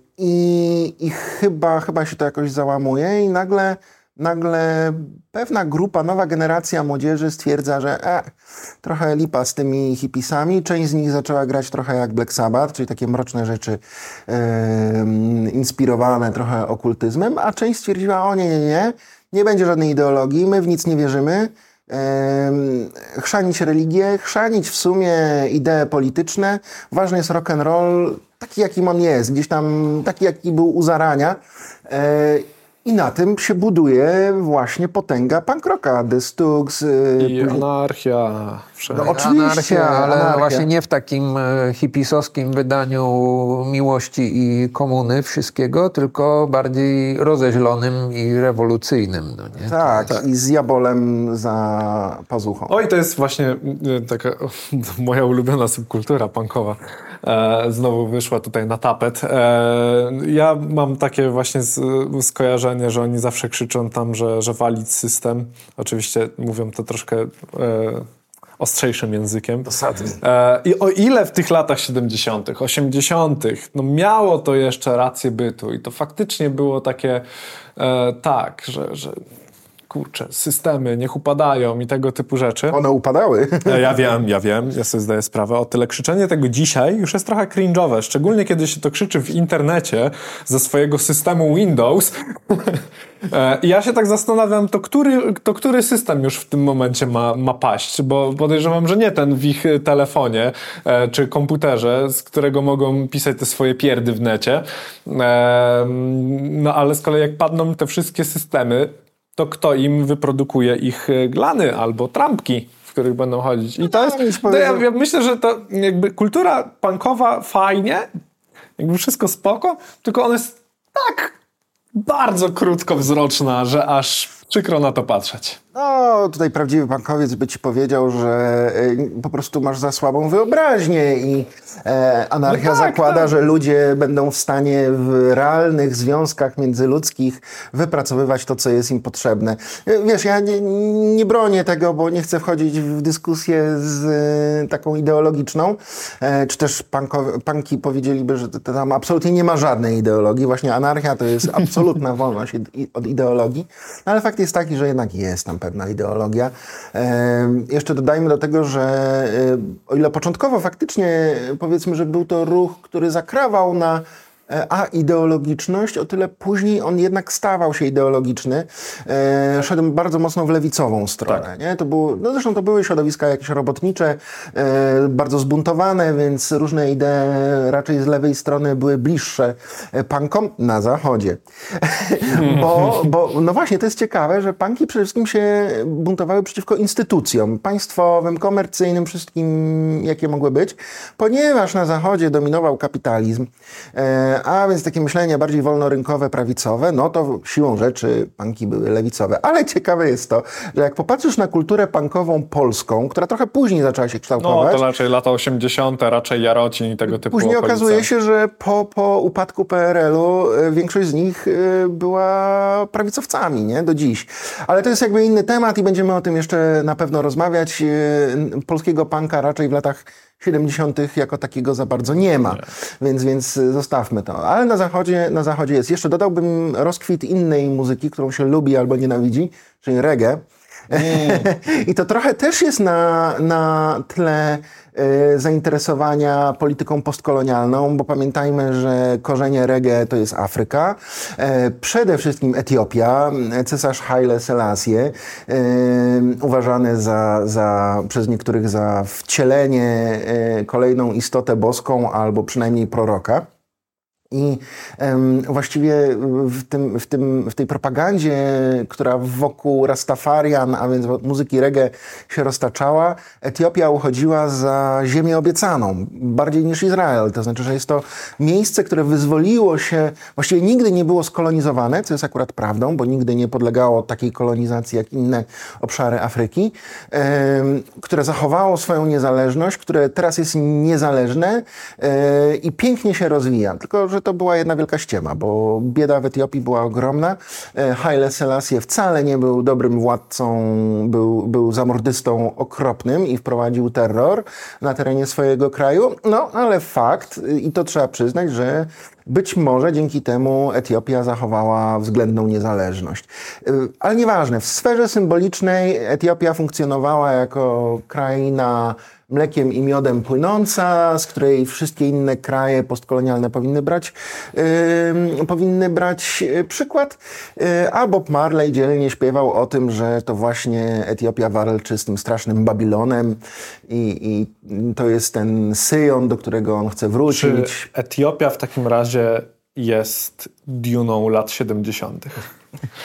i, I chyba, chyba się to jakoś załamuje i nagle Nagle pewna grupa, nowa generacja młodzieży stwierdza, że e, trochę lipa z tymi hipisami. Część z nich zaczęła grać trochę jak Black Sabbath, czyli takie mroczne rzeczy e, inspirowane trochę okultyzmem, a część stwierdziła, o nie, nie, nie, nie będzie żadnej ideologii, my w nic nie wierzymy. E, chrzanić religię, chrzanić w sumie idee polityczne. Ważny jest rock and roll taki, jakim on jest, gdzieś tam taki, jaki był u zarania. E, I na tym się buduje właśnie potęga punk rocka, The Stooges.
I później... anarchia.
No, oczywiście,
anarchia, ale
anarchia.
właśnie nie w takim hipisowskim wydaniu miłości i komuny wszystkiego, tylko bardziej rozeźlonym i rewolucyjnym. No nie?
Tak, tak, i z Jabolem za pazuchą.
Oj, to jest właśnie taka moja ulubiona subkultura punkowa. E, znowu wyszła tutaj na tapet. E, ja mam takie właśnie z, skojarzenie, że oni zawsze krzyczą tam, że, że walić system. Oczywiście mówią to troszkę e, ostrzejszym językiem. E, I o ile w tych latach siedemdziesiątych, osiemdziesiątych no miało to jeszcze rację bytu i to faktycznie było takie e, tak, że, że kurczę, systemy niech upadają i tego typu rzeczy.
One upadały.
Ja wiem, ja wiem, ja sobie zdaję sprawę. O tyle krzyczenie tego dzisiaj już jest trochę cringe'owe, szczególnie kiedy się to krzyczy w internecie ze swojego systemu Windows. I ja się tak zastanawiam, to który, to który system już w tym momencie ma, ma paść, bo podejrzewam, że nie ten w ich telefonie czy komputerze, z którego mogą pisać te swoje pierdy w necie. No ale z kolei jak padną te wszystkie systemy, to kto im wyprodukuje ich glany albo trampki, w których będą chodzić. I to jest, to ja, ja myślę, że to jakby kultura punkowa fajnie, jakby wszystko spoko, tylko ona jest tak bardzo krótkowzroczna, że aż przykro na to patrzeć.
No, tutaj prawdziwy punkowiec by ci powiedział, że y, po prostu masz za słabą wyobraźnię i e, anarchia no tak, zakłada, tak. że ludzie będą w stanie w realnych związkach międzyludzkich wypracowywać to, co jest im potrzebne. Wiesz, ja nie, nie bronię tego, bo nie chcę wchodzić w dyskusję z y, taką ideologiczną, e, czy też punkowi, punki powiedzieliby, że to, to tam absolutnie nie ma żadnej ideologii. Właśnie anarchia to jest absolutna wolność od ideologii, no, ale fakt jest taki, że jednak jest tam pewna ideologia. E, jeszcze dodajmy do tego, że e, o ile początkowo faktycznie powiedzmy, że był to ruch, który zakrawał na a ideologiczność, o tyle później on jednak stawał się ideologiczny. E, szedł bardzo mocno w lewicową stronę. Tak. Nie? To było, no zresztą to były środowiska jakieś robotnicze, e, bardzo zbuntowane, więc różne idee raczej z lewej strony były bliższe punkom na zachodzie. bo, bo, no właśnie, to jest ciekawe, że punki przede wszystkim się buntowały przeciwko instytucjom państwowym, komercyjnym, wszystkim, jakie mogły być, ponieważ na zachodzie dominował kapitalizm, e, a więc takie myślenie bardziej wolnorynkowe, prawicowe, no to siłą rzeczy punki były lewicowe. Ale ciekawe jest to, że jak popatrzysz na kulturę punkową polską, która trochę później zaczęła się kształtować.
No to raczej lata osiemdziesiąte, raczej Jarocin i tego typu
Później
okolice.
okazuje się, że po, po upadku P R L-u większość z nich była prawicowcami, nie? Do dziś. Ale to jest jakby inny temat i będziemy o tym jeszcze na pewno rozmawiać. Polskiego punka raczej w latach siedemdziesiątych jako takiego za bardzo nie ma, nie. Więc, więc zostawmy to. Ale na zachodzie, na zachodzie jest. Jeszcze dodałbym rozkwit innej muzyki, którą się lubi albo nienawidzi, czyli reggae. Mm. I to trochę też jest na, na tle y, zainteresowania polityką postkolonialną, bo pamiętajmy, że korzenie reggae to jest Afryka. E, przede wszystkim Etiopia. Cesarz Haile Selassie, y, uważany za, za, przez niektórych za wcielenie y, kolejną istotę boską albo przynajmniej proroka. I um, właściwie w, tym, w, tym, w tej propagandzie, która wokół Rastafarian, a więc muzyki reggae się roztaczała, Etiopia uchodziła za ziemię obiecaną, bardziej niż Izrael. To znaczy, że jest to miejsce, które wyzwoliło się, właściwie nigdy nie było skolonizowane, co jest akurat prawdą, bo nigdy nie podlegało takiej kolonizacji jak inne obszary Afryki, um, które zachowało swoją niezależność, które teraz jest niezależne um, i pięknie się rozwija. Tylko, że to była jedna wielka ściema, bo bieda w Etiopii była ogromna. Haile Selassie wcale nie był dobrym władcą, był, był zamordystą okropnym i wprowadził terror na terenie swojego kraju. No, ale fakt, i to trzeba przyznać, że być może dzięki temu Etiopia zachowała względną niezależność. Ale nieważne, w sferze symbolicznej Etiopia funkcjonowała jako kraina mlekiem i miodem płynąca, z której wszystkie inne kraje postkolonialne powinny brać, yy, powinny brać przykład. Yy, a Bob Marley dzielnie śpiewał o tym, że to właśnie Etiopia walczy z tym strasznym Babilonem i, i to jest ten Syjon, do którego on chce wrócić.
Czy Etiopia w takim razie jest Duną lat siedemdziesiątych?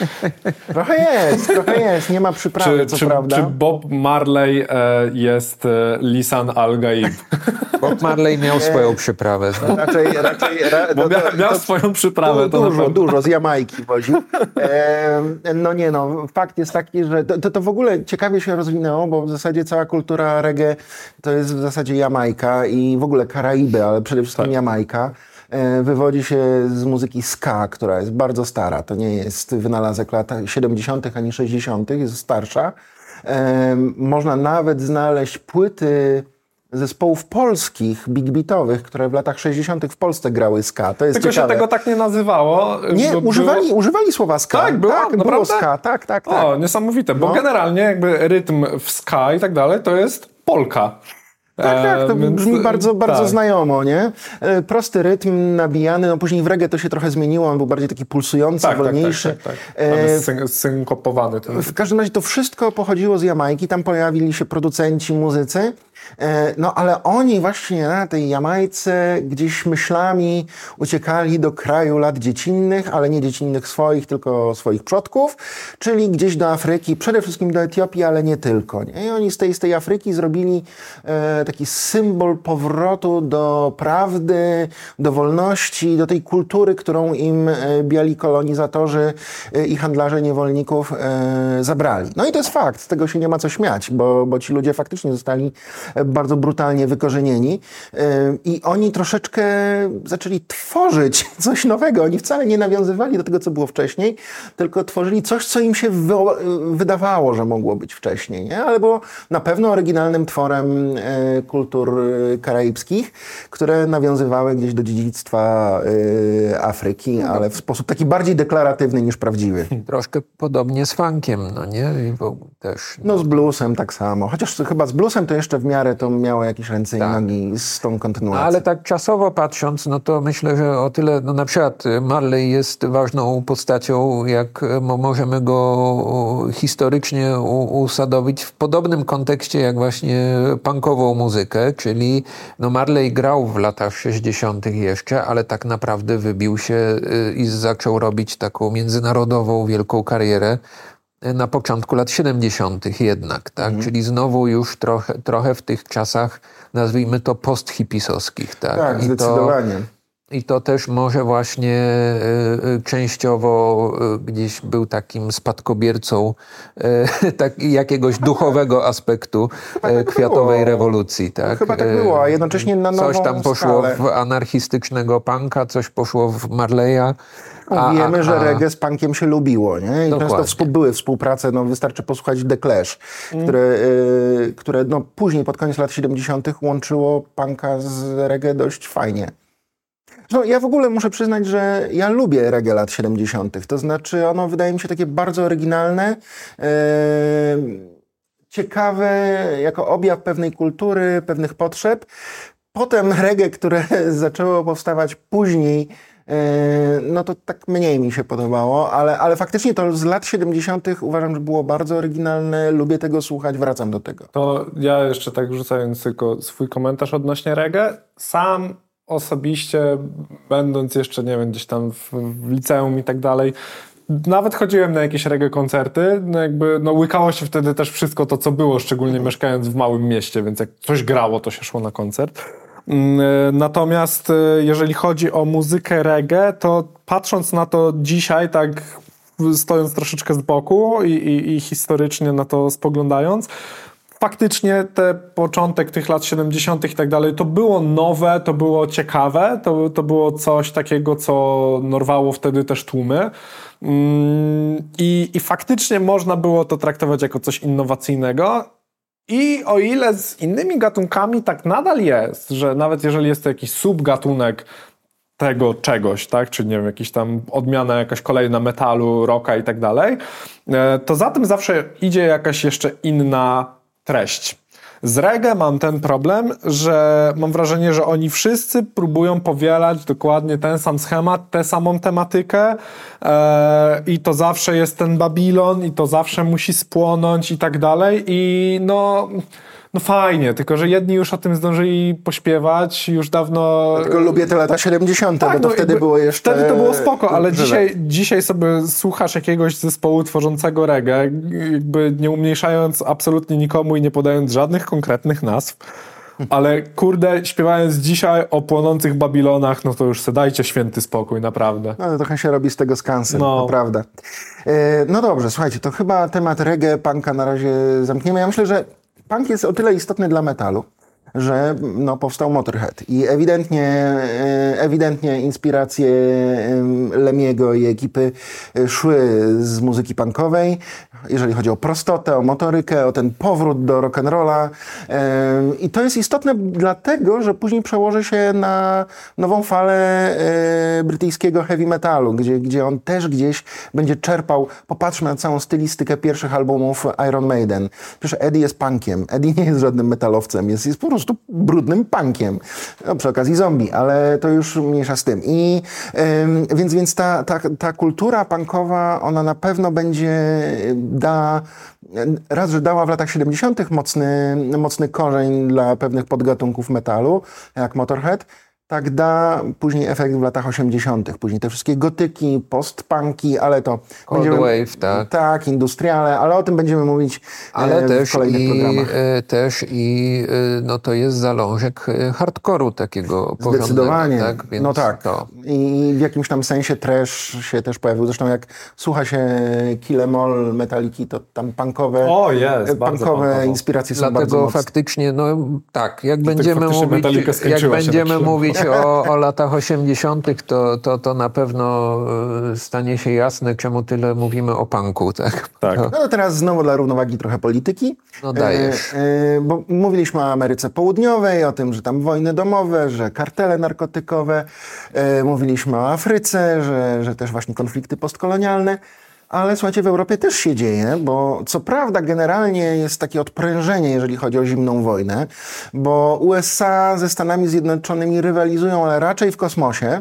Trochę jest, trochę jest. Nie ma przyprawy, czy, co
czy,
prawda.
Czy Bob Marley e, jest e, Lisan Al-Gaib?
Bob Marley miał swoją przyprawę.
Raczej, raczej, ra,
Bo
to,
miał,
to,
miał
to,
swoją przyprawę.
Du,
to
dużo, dużo, z Jamajki woził. E, no nie no, fakt jest taki, że to, to w ogóle ciekawie się rozwinęło, bo w zasadzie cała kultura reggae to jest w zasadzie Jamajka i w ogóle Karaiby, ale przede wszystkim tak. Jamajka. Wywodzi się z muzyki ska, która jest bardzo stara. To nie jest wynalazek lat siedemdziesiątych ani sześćdziesiątych, jest starsza. E, można nawet znaleźć płyty zespołów polskich, big beatowych, które w latach sześćdziesiątych w Polsce grały ska. To jest
Tylko
ciekawe.
się tego tak nie nazywało.
Nie, używali, było... używali słowa ska.
Tak, było,
tak, było ska. Tak, tak, tak.
O, niesamowite, bo no. generalnie jakby rytm w ska i tak dalej to jest polka.
Tak, tak, to Więc, brzmi bardzo, bardzo tak. znajomo, nie? Prosty rytm, nabijany, no później w reggae to się trochę zmieniło, on był bardziej taki pulsujący,
tak,
wolniejszy.
Tak, tak, tak, tak. E... Syn- synkopowany. Ten.
W każdym razie to wszystko pochodziło z Jamajki, tam pojawili się producenci, muzycy, e, no ale oni właśnie na tej Jamajce gdzieś myślami uciekali do kraju lat dziecinnych, ale nie dziecinnych swoich, tylko swoich przodków, czyli gdzieś do Afryki, przede wszystkim do Etiopii, ale nie tylko. Nie? I oni z tej, z tej Afryki zrobili e, taki symbol powrotu do prawdy, do wolności, do tej kultury, którą im biali kolonizatorzy i handlarze niewolników e, zabrali. No i to jest fakt, z tego się nie ma co śmiać, bo, bo ci ludzie faktycznie zostali bardzo brutalnie wykorzenieni e, i oni troszeczkę zaczęli tworzyć coś nowego. Oni wcale nie nawiązywali do tego, co było wcześniej, tylko tworzyli coś, co im się wy, wydawało, że mogło być wcześniej, nie? Ale było na pewno oryginalnym tworem e, kultur karaibskich, które nawiązywały gdzieś do dziedzictwa y, Afryki, no. ale w sposób taki bardziej deklaratywny niż prawdziwy.
Troszkę podobnie z funkiem, no nie? I też, no.
no z bluesem tak samo. Chociaż chyba z bluesem to jeszcze w miarę miarę to miało jakieś ręce tak. i nogi z tą kontynuacją.
Ale tak czasowo patrząc, no to myślę, że o tyle, no na przykład Marley jest ważną postacią, jak możemy go historycznie usadowić w podobnym kontekście jak właśnie punkową muzykę, czyli no Marley grał w latach sześćdziesiątych jeszcze, ale tak naprawdę wybił się i zaczął robić taką międzynarodową wielką karierę na początku lat siedemdziesiątych jednak, tak? Mm. Czyli znowu już trochę, trochę w tych czasach, nazwijmy to post-hipisowskich, tak?
Tak,
I
zdecydowanie.
To, I to też może właśnie y, y, częściowo y, gdzieś był takim spadkobiercą y, tak, jakiegoś duchowego aspektu y, kwiatowej było. rewolucji, tak?
No, chyba tak było, a jednocześnie na nową
Coś tam poszło
skalę.
w anarchistycznego punka, coś poszło w Marleya.
A, Wiemy, a, że reggae z punkiem się lubiło, nie? I
Dokładnie.
często współ, były współprace, no wystarczy posłuchać The Clash, mm. które, y, które no, później pod koniec lat siedemdziesiątych łączyło punka z reggae dość fajnie. No, ja w ogóle muszę przyznać, że ja lubię reggae lat siedemdziesiątych. To znaczy ono wydaje mi się takie bardzo oryginalne, yy, ciekawe jako objaw pewnej kultury, pewnych potrzeb. Potem reggae, które zaczęło powstawać później, no to tak mniej mi się podobało, ale, ale faktycznie to z lat siedemdziesiątych uważam, że było bardzo oryginalne, lubię tego słuchać, wracam do tego.
To ja jeszcze tak rzucając tylko swój komentarz odnośnie reggae, sam osobiście, będąc jeszcze, nie wiem, gdzieś tam w, w liceum i tak dalej, nawet chodziłem na jakieś reggae koncerty, no jakby, no łykało się wtedy też wszystko to, co było, szczególnie mieszkając w małym mieście, więc jak coś grało, to się szło na koncert. Natomiast jeżeli chodzi o muzykę reggae, to patrząc na to dzisiaj, tak stojąc troszeczkę z boku i, i, i historycznie na to spoglądając, faktycznie te początek tych lat siedemdziesiątych i tak dalej, to było nowe, to było ciekawe, to, to było coś takiego, co norwało wtedy też tłumy. I, I faktycznie można było to traktować jako coś innowacyjnego. I o ile z innymi gatunkami tak nadal jest, że nawet jeżeli jest to jakiś subgatunek tego czegoś, tak, czy nie wiem, jakiś tam odmiana jakaś kolejna metalu, rocka i tak dalej, to za tym zawsze idzie jakaś jeszcze inna treść. Z reggae mam ten problem, że mam wrażenie, że oni wszyscy próbują powielać dokładnie ten sam schemat, tę samą tematykę e, i to zawsze jest ten Babilon i to zawsze musi spłonąć i tak dalej i no... No fajnie, tylko że jedni już o tym zdążyli pośpiewać już dawno...
Tylko lubię te lata siedemdziesiąte,
tak,
bo to
no,
wtedy było jeszcze...
Wtedy to było spoko, ale dzisiaj, dzisiaj sobie słuchasz jakiegoś zespołu tworzącego reggae, jakby nie umniejszając absolutnie nikomu i nie podając żadnych konkretnych nazw, ale kurde, śpiewając dzisiaj o płonących Babilonach, no to już se dajcie święty spokój, naprawdę.
No trochę się robi z tego skansen,
no.
Naprawdę. E, no dobrze, słuchajcie, to chyba temat reggae, punka na razie zamkniemy. Ja myślę, że punk jest o tyle istotny dla metalu, że no, powstał Motorhead i ewidentnie, ewidentnie inspiracje Lemiego i ekipy szły z muzyki punkowej, jeżeli chodzi o prostotę, o motorykę, o ten powrót do rock'n'rolla i to jest istotne dlatego, że później przełoży się na nową falę brytyjskiego heavy metalu, gdzie, gdzie on też gdzieś będzie czerpał. Popatrzmy na całą stylistykę pierwszych albumów Iron Maiden. Przecież Eddie jest punkiem. Eddie nie jest żadnym metalowcem, jest, jest po prostu brudnym punkiem. No, przy okazji zombie, ale to już mniejsza z tym. I ym, więc, więc ta, ta, ta kultura punkowa, ona na pewno będzie da, raz, że dała w latach siedemdziesiątych mocny, mocny korzeń dla pewnych podgatunków metalu, jak Motorhead, tak da później efekt w latach osiemdziesiątych. Później te wszystkie gotyki, post-punki, ale to...
Cold Wave, tak.
Tak, industriale, ale o tym będziemy mówić
ale
e,
też
w kolejnych
i,
programach.
E, też i e, no to jest zalążek hardkoru takiego porządnego.
Zdecydowanie.
Tak? Więc
no tak.
To...
I w jakimś tam sensie trash się też pojawił. Zresztą jak słucha się Kill Em All, Metaliki, to tam punkowe,
o, jest,
punkowe inspiracje są
Dlatego
bardzo mocne.
faktycznie, no tak, jak będziemy mówić, jak będziemy mówić o, o latach osiemdziesiątych, to, to, to na pewno stanie się jasne, czemu tyle mówimy o punku, tak?
tak.
No to teraz znowu dla równowagi trochę polityki.
No dajesz.
E, e, bo mówiliśmy o Ameryce Południowej, o tym, że tam wojny domowe, że kartele narkotykowe. E, mówiliśmy o Afryce, że, że też właśnie konflikty postkolonialne. Ale słuchajcie, w Europie też się dzieje, bo co prawda generalnie jest takie odprężenie, jeżeli chodzi o zimną wojnę, bo U S A ze Stanami Zjednoczonymi rywalizują, ale raczej w kosmosie.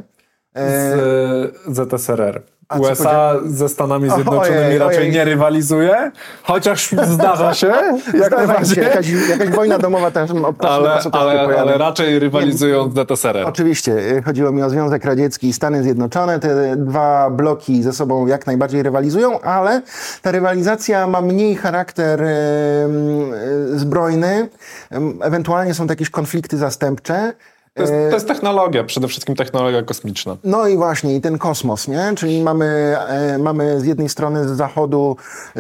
Z Z S R R.
A
U S A ze Stanami Zjednoczonymi
ojej,
raczej
ojej.
nie rywalizuje, chociaż zdarza się, jak
Zdarza
najbardziej.
się, jakaś, jakaś wojna domowa też
Ale, ale,
ale,
ale raczej rywalizują z Z S R R.
Oczywiście, chodziło mi o Związek Radziecki i Stany Zjednoczone. Te dwa bloki ze sobą jak najbardziej rywalizują, ale ta rywalizacja ma mniej charakter e, e, zbrojny. E, ewentualnie są to jakieś konflikty zastępcze.
To jest, to jest technologia, przede wszystkim technologia kosmiczna.
No i właśnie, i ten kosmos, nie? Czyli mamy, e, mamy z jednej strony z zachodu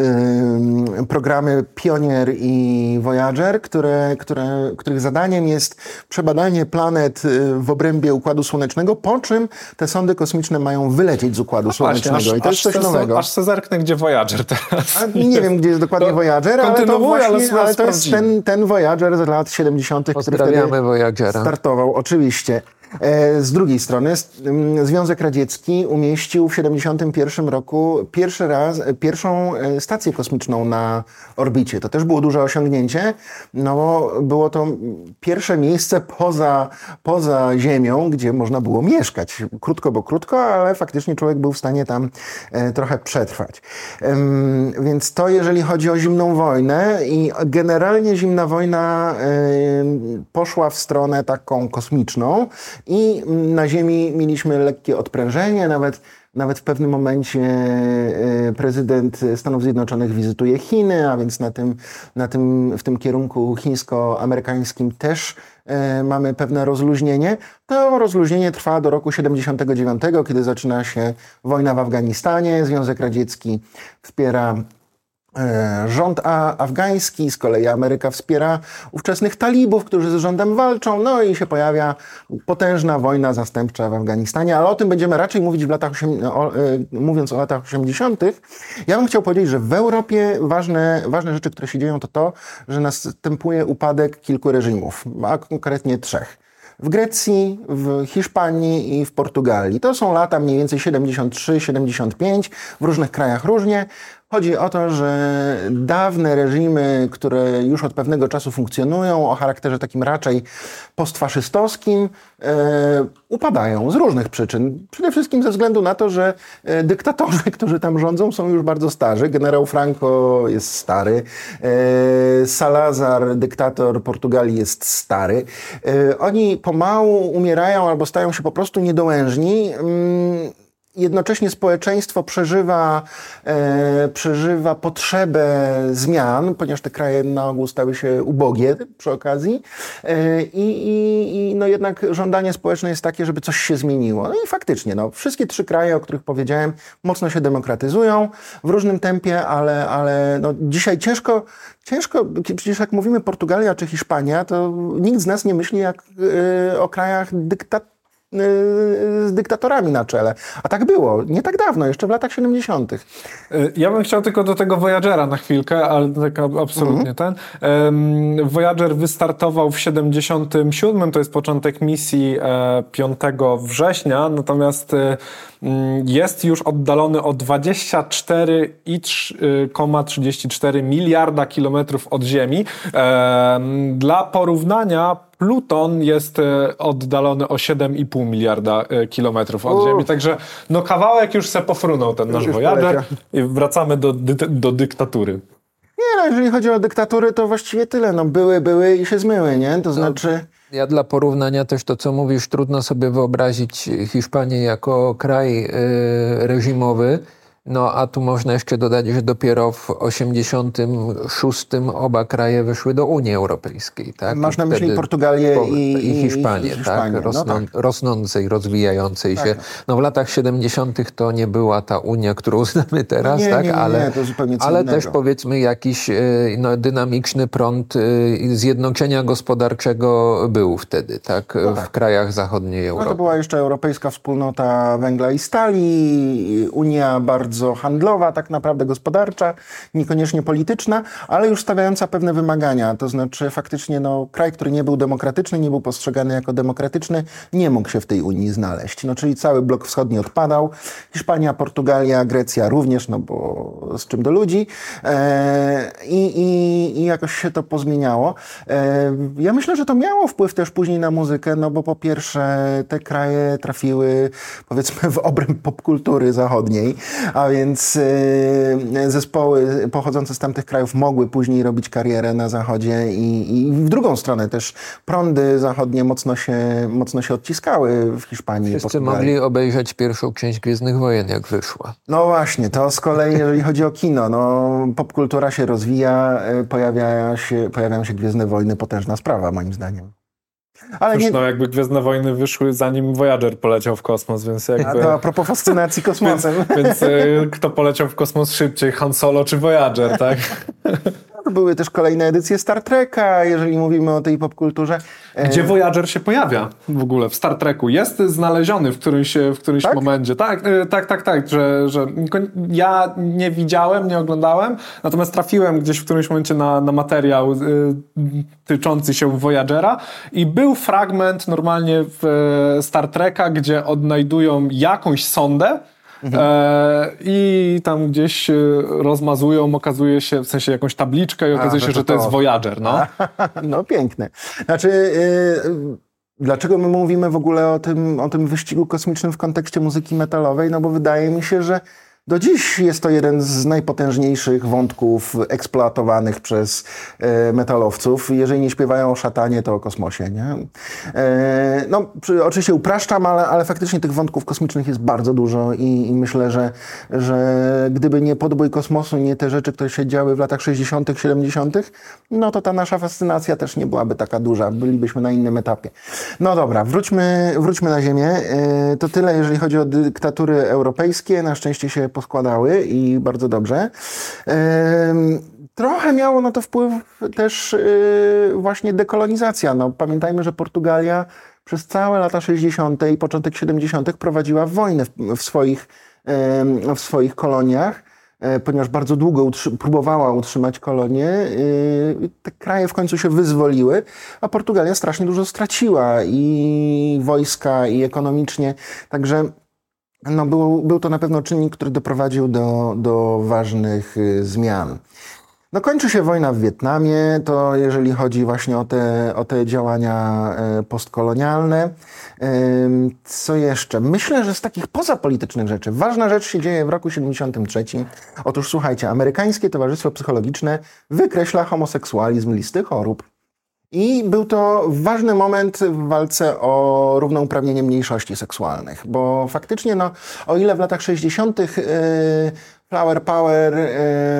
e, programy Pionier i Voyager, które, które, których zadaniem jest przebadanie planet w obrębie Układu Słonecznego, po czym te sondy kosmiczne mają wylecieć z Układu
No
Słonecznego.
właśnie, aż,
I to jest coś
se,
nowego.
Aż se zerknę, gdzie Voyager teraz.
A nie wiem, gdzie jest dokładnie
To
Voyager, ale to,
kontynuuj,
właśnie,
ale
ale to jest
sprawdzimy.
ten, ten Voyager z lat siedemdziesiątych, który wtedy
Pozdrawiamy Voyagera.
startował. Oczywiście. E, Z drugiej strony s- m, Związek Radziecki umieścił w siedemdziesiątym pierwszym roku pierwszy raz, e, pierwszą e, stację kosmiczną na orbicie. To też było duże osiągnięcie, no bo było to pierwsze miejsce poza, poza Ziemią, gdzie można było mieszkać. Krótko, bo krótko, ale faktycznie człowiek był w stanie tam e, trochę przetrwać. Em, Więc to jeżeli chodzi o zimną wojnę i generalnie zimna wojna em, poszła w stronę taką kosmiczną i na Ziemi mieliśmy lekkie odprężenie, nawet Nawet w pewnym momencie e, prezydent Stanów Zjednoczonych wizytuje Chiny, a więc na tym, na tym, w tym kierunku chińsko-amerykańskim też e, mamy pewne rozluźnienie. To rozluźnienie trwa do roku siedemdziesiątego dziewiątego, kiedy zaczyna się wojna w Afganistanie. Związek Radziecki wspiera e, rząd a, afgański, z kolei Ameryka wspiera ówczesnych talibów, którzy z rządem walczą, no i się pojawia potężna wojna zastępcza w Afganistanie, ale o tym będziemy raczej mówić w latach, osiem, o, e, mówiąc o latach osiemdziesiątych. Ja bym chciał powiedzieć, że w Europie ważne, ważne rzeczy, które się dzieją, to to, że następuje upadek kilku reżimów, a konkretnie trzech. W Grecji, w Hiszpanii i w Portugalii. To są lata mniej więcej siedemdziesiąt trzy siedemdziesiąt pięć, w różnych krajach różnie. Chodzi o to, że dawne reżimy, które już od pewnego czasu funkcjonują, o charakterze takim raczej postfaszystowskim, e, upadają z różnych przyczyn. Przede wszystkim ze względu na to, że e, dyktatorzy, którzy tam rządzą, są już bardzo starzy. Generał Franco jest stary. E, Salazar, dyktator Portugalii, jest stary. E, oni pomału umierają albo stają się po prostu niedołężni. Mm, Jednocześnie społeczeństwo przeżywa, e, przeżywa potrzebę zmian, ponieważ te kraje na ogół stały się ubogie przy okazji. E, i, i, i no jednak żądanie społeczne jest takie, żeby coś się zmieniło. No i faktycznie, no, wszystkie trzy kraje, o których powiedziałem, mocno się demokratyzują w różnym tempie, ale, ale no, dzisiaj ciężko, ciężko, przecież jak mówimy Portugalia czy Hiszpania, to nikt z nas nie myśli jak e, o krajach dyktatorskich, z dyktatorami na czele. A tak było. Nie tak dawno, jeszcze w latach siedemdziesiątych.
Ja bym chciał tylko do tego Voyagera na chwilkę, ale tak absolutnie mm-hmm. ten. Um, Voyager wystartował w siedemdziesiątym siódmym, to jest początek misji e, piątego września, natomiast e, jest już oddalony o dwadzieścia cztery przecinek trzydzieści cztery miliarda kilometrów od Ziemi. E, dla porównania Pluton jest oddalony o siedem i pół miliarda kilometrów od
Uf.
Ziemi, także no kawałek już se pofrunął ten nasz
Już
Voyager
poleciał.
i wracamy do, dy, do dyktatury.
Nie, no, jeżeli chodzi o dyktatury, to właściwie tyle. No, były, były i się zmyły, nie? To znaczy...
Ja dla porównania też to, co mówisz, trudno sobie wyobrazić Hiszpanię jako kraj y, reżimowy. No a tu można jeszcze dodać, że dopiero w osiemdziesiątym szóstym oba kraje wyszły do Unii Europejskiej. Tak?
Masz na myśli
Wtedy
Portugalię
po,
i,
i Hiszpanię,
i
tak?
Hiszpanię.
Rosną,
No tak.
Rosnącej, rozwijającej
Tak.
się. No w latach siedemdziesiątych to nie była ta Unia, którą znamy teraz,
nie,
tak?
nie, nie,
ale,
nie, to zupełnie co
ale
innego.
też powiedzmy jakiś y, no, dynamiczny prąd y, zjednoczenia gospodarczego był wtedy, tak?
No
w
tak.
krajach zachodniej
No
Europy.
to była jeszcze Europejska Wspólnota Węgla i Stali, Unia bardzo bardzo handlowa, tak naprawdę gospodarcza, niekoniecznie polityczna, ale już stawiająca pewne wymagania. To znaczy faktycznie no, kraj, który nie był demokratyczny, nie był postrzegany jako demokratyczny, nie mógł się w tej Unii znaleźć. No, czyli cały blok wschodni odpadał. Hiszpania, Portugalia, Grecja również, no bo z czym do ludzi. E, i, i, I jakoś się to pozmieniało. E, ja myślę, że to miało wpływ też później na muzykę, no bo po pierwsze te kraje trafiły powiedzmy w obręb popkultury zachodniej, a więc e, zespoły pochodzące z tamtych krajów mogły później robić karierę na zachodzie i, i w drugą stronę też prądy zachodnie mocno się, mocno się odciskały w Hiszpanii.
Wszyscy mogli obejrzeć pierwszą część Gwiezdnych Wojen, jak wyszła.
No właśnie, to z kolei jeżeli chodzi o kino, no popkultura się rozwija, pojawia się, pojawiają się Gwiezdne Wojny, potężna sprawa moim zdaniem.
Ale Cóż, nie... no jakby Gwiezdne Wojny wyszły zanim Voyager poleciał w kosmos, więc jakby...
A to a propos fascynacji kosmosem.
więc, więc y, kto poleciał w kosmos szybciej, Han Solo czy Voyager, tak?
Były też kolejne edycje Star Treka, jeżeli mówimy o tej popkulturze.
Gdzie Voyager się pojawia w ogóle w Star Treku. Jest znaleziony w którymś, w którymś tak? momencie. Tak, tak, tak, tak. Że, że ja nie widziałem, nie oglądałem, natomiast trafiłem gdzieś w którymś momencie na, na materiał y, tyczący się Voyagera i był fragment normalnie w Star Treka, gdzie odnajdują jakąś sondę, Mhm. E, i tam gdzieś rozmazują, okazuje się, w sensie jakąś tabliczkę i okazuje A, się, to że to, to jest Voyager. No,
no piękne. Znaczy, yy, dlaczego my mówimy w ogóle o tym, o tym wyścigu kosmicznym w kontekście muzyki metalowej? No bo wydaje mi się, że do dziś jest to jeden z najpotężniejszych wątków eksploatowanych przez e, metalowców. Jeżeli nie śpiewają o szatanie, to o kosmosie, nie? E, no, przy, oczywiście upraszczam, ale, ale faktycznie tych wątków kosmicznych jest bardzo dużo i, i myślę, że, że gdyby nie podbój kosmosu, nie te rzeczy, które się działy w latach sześćdziesiątych, siedemdziesiątych, no to ta nasza fascynacja też nie byłaby taka duża. Bylibyśmy na innym etapie. No dobra, wróćmy, wróćmy na ziemię. E, to tyle, jeżeli chodzi o dyktatury europejskie. Na szczęście się poskładały i bardzo dobrze. Trochę miało na to wpływ też właśnie dekolonizacja. No, pamiętajmy, że Portugalia przez całe lata sześćdziesiąte i początek siedemdziesiątych prowadziła wojnę w swoich, w swoich koloniach, ponieważ bardzo długo utrzy- próbowała utrzymać kolonie. Te kraje w końcu się wyzwoliły, a Portugalia strasznie dużo straciła i wojska, i ekonomicznie. Także no był, był to na pewno czynnik, który doprowadził do, do ważnych y, zmian. No kończy się wojna w Wietnamie, to jeżeli chodzi właśnie o te, o te działania y, postkolonialne. Y, co jeszcze? Myślę, że z takich pozapolitycznych rzeczy, ważna rzecz się dzieje w roku siedemdziesiątym trzecim. Otóż słuchajcie, amerykańskie Towarzystwo Psychologiczne wykreśla homoseksualizm z listy chorób. I był to ważny moment w walce o równouprawnienie mniejszości seksualnych, bo faktycznie, no, o ile w latach sześćdziesiątych yy, flower power, yy,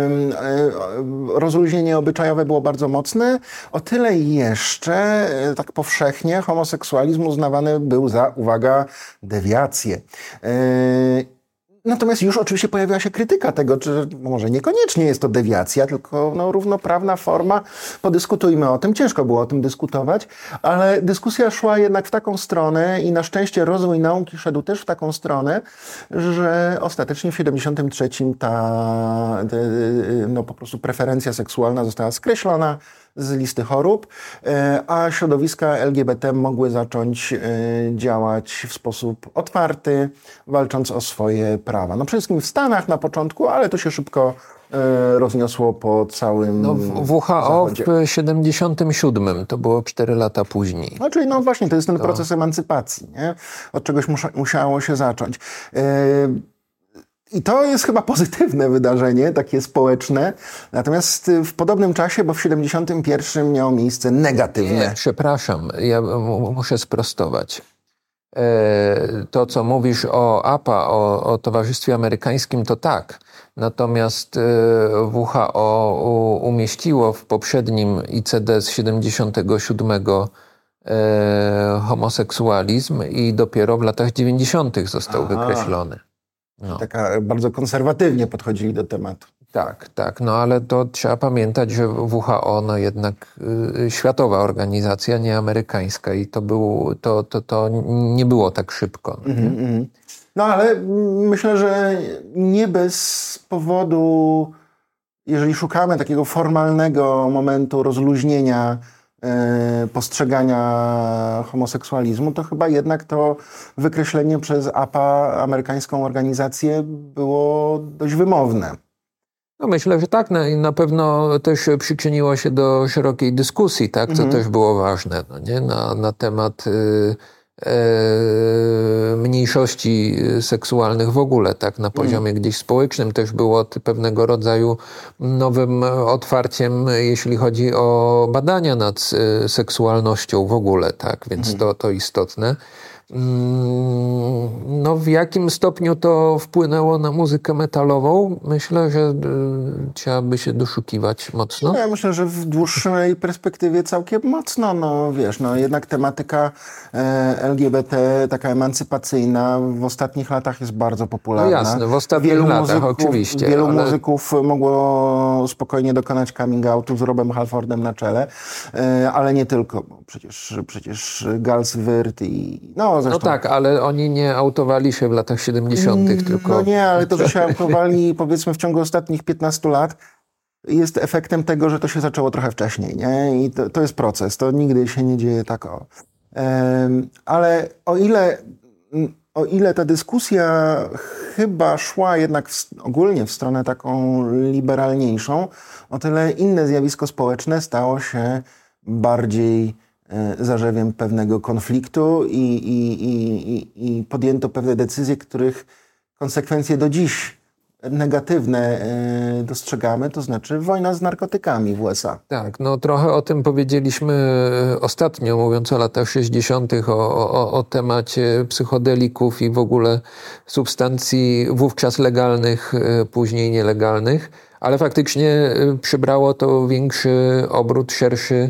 yy, rozluźnienie obyczajowe było bardzo mocne, o tyle jeszcze yy, tak powszechnie homoseksualizm uznawany był za, uwaga, dewiację. Yy, Natomiast już oczywiście pojawiła się krytyka tego, czy może niekoniecznie jest to dewiacja, tylko no, równoprawna forma. Podyskutujmy o tym. Ciężko było o tym dyskutować, ale dyskusja szła jednak w taką stronę i na szczęście rozwój nauki szedł też w taką stronę, że ostatecznie w siedemdziesiątym trzecim ta no, po prostu preferencja seksualna została skreślona z listy chorób, a środowiska L G B T mogły zacząć działać w sposób otwarty, walcząc o swoje prawa. No przede wszystkim w Stanach na początku, ale to się szybko rozniosło po całym
no, W H O zachodzie. W siedemdziesiątym siódmym, to było cztery lata później.
No czyli no właśnie, to jest ten to... proces emancypacji, nie? Od czegoś musza, musiało się zacząć. Yy, I to jest chyba pozytywne wydarzenie, takie społeczne. Natomiast w podobnym czasie, bo w siedemdziesiątym pierwszym miało miejsce negatywne.
Nie, przepraszam, ja m- muszę sprostować. E, to, co mówisz o A P A, o, o Towarzystwie Amerykańskim, to tak. Natomiast e, W H O u, umieściło w poprzednim I C D z siedemdziesiątego siódmego e, homoseksualizm i dopiero w latach dziewięćdziesiątych został Aha. wykreślony.
No. Taka bardzo konserwatywnie podchodzili do tematu.
Tak, tak, no ale to trzeba pamiętać, że W H O no jednak y, światowa organizacja, nie amerykańska i to, był, to, to, to nie było tak szybko. No,
mm-hmm. No ale myślę, że nie bez powodu, jeżeli szukamy takiego formalnego momentu rozluźnienia e, postrzegania homoseksualizmu, to chyba jednak to wykreślenie przez A P A, amerykańską organizację, było dość wymowne.
No myślę, że tak. Na, na pewno też przyczyniło się do szerokiej dyskusji, tak, co mhm. też było ważne, no nie? Na, na temat y, y, mniejszości seksualnych w ogóle, tak, na poziomie mhm. gdzieś społecznym też było pewnego rodzaju nowym otwarciem, jeśli chodzi o badania nad y, seksualnością w ogóle, tak, więc mhm. to, to istotne. No, w jakim stopniu to wpłynęło na muzykę metalową? Myślę, że y, trzeba by się doszukiwać mocno.
No, ja myślę, że w dłuższej perspektywie całkiem mocno. No wiesz, no jednak tematyka e, L G B T, taka emancypacyjna, w ostatnich latach jest bardzo popularna.
No jasne, w ostatnich
wielu
latach
muzyków,
oczywiście.
Wielu
ale...
muzyków mogło spokojnie dokonać coming outu z Robem Halfordem na czele, e, ale nie tylko, bo przecież, przecież Gals Wyrt i no
No tak, ale oni nie autowali się w latach siedemdziesiątych, tylko...
No nie, ale to, że się autowali powiedzmy w ciągu ostatnich piętnastu lat, jest efektem tego, że to się zaczęło trochę wcześniej, nie? I to, to jest proces, to nigdy się nie dzieje tak o. Um, ale o ile, o ile ta dyskusja chyba szła jednak w, ogólnie w stronę taką liberalniejszą, o tyle inne zjawisko społeczne stało się bardziej zarzewiem pewnego konfliktu i, i, i, i podjęto pewne decyzje, których konsekwencje do dziś negatywne dostrzegamy, to znaczy wojna z narkotykami w U S A.
Tak, no trochę o tym powiedzieliśmy ostatnio, mówiąc o latach sześćdziesiątych, o, o, o temacie psychodelików i w ogóle substancji wówczas legalnych, później nielegalnych, ale faktycznie przybrało to większy obrót, szerszy,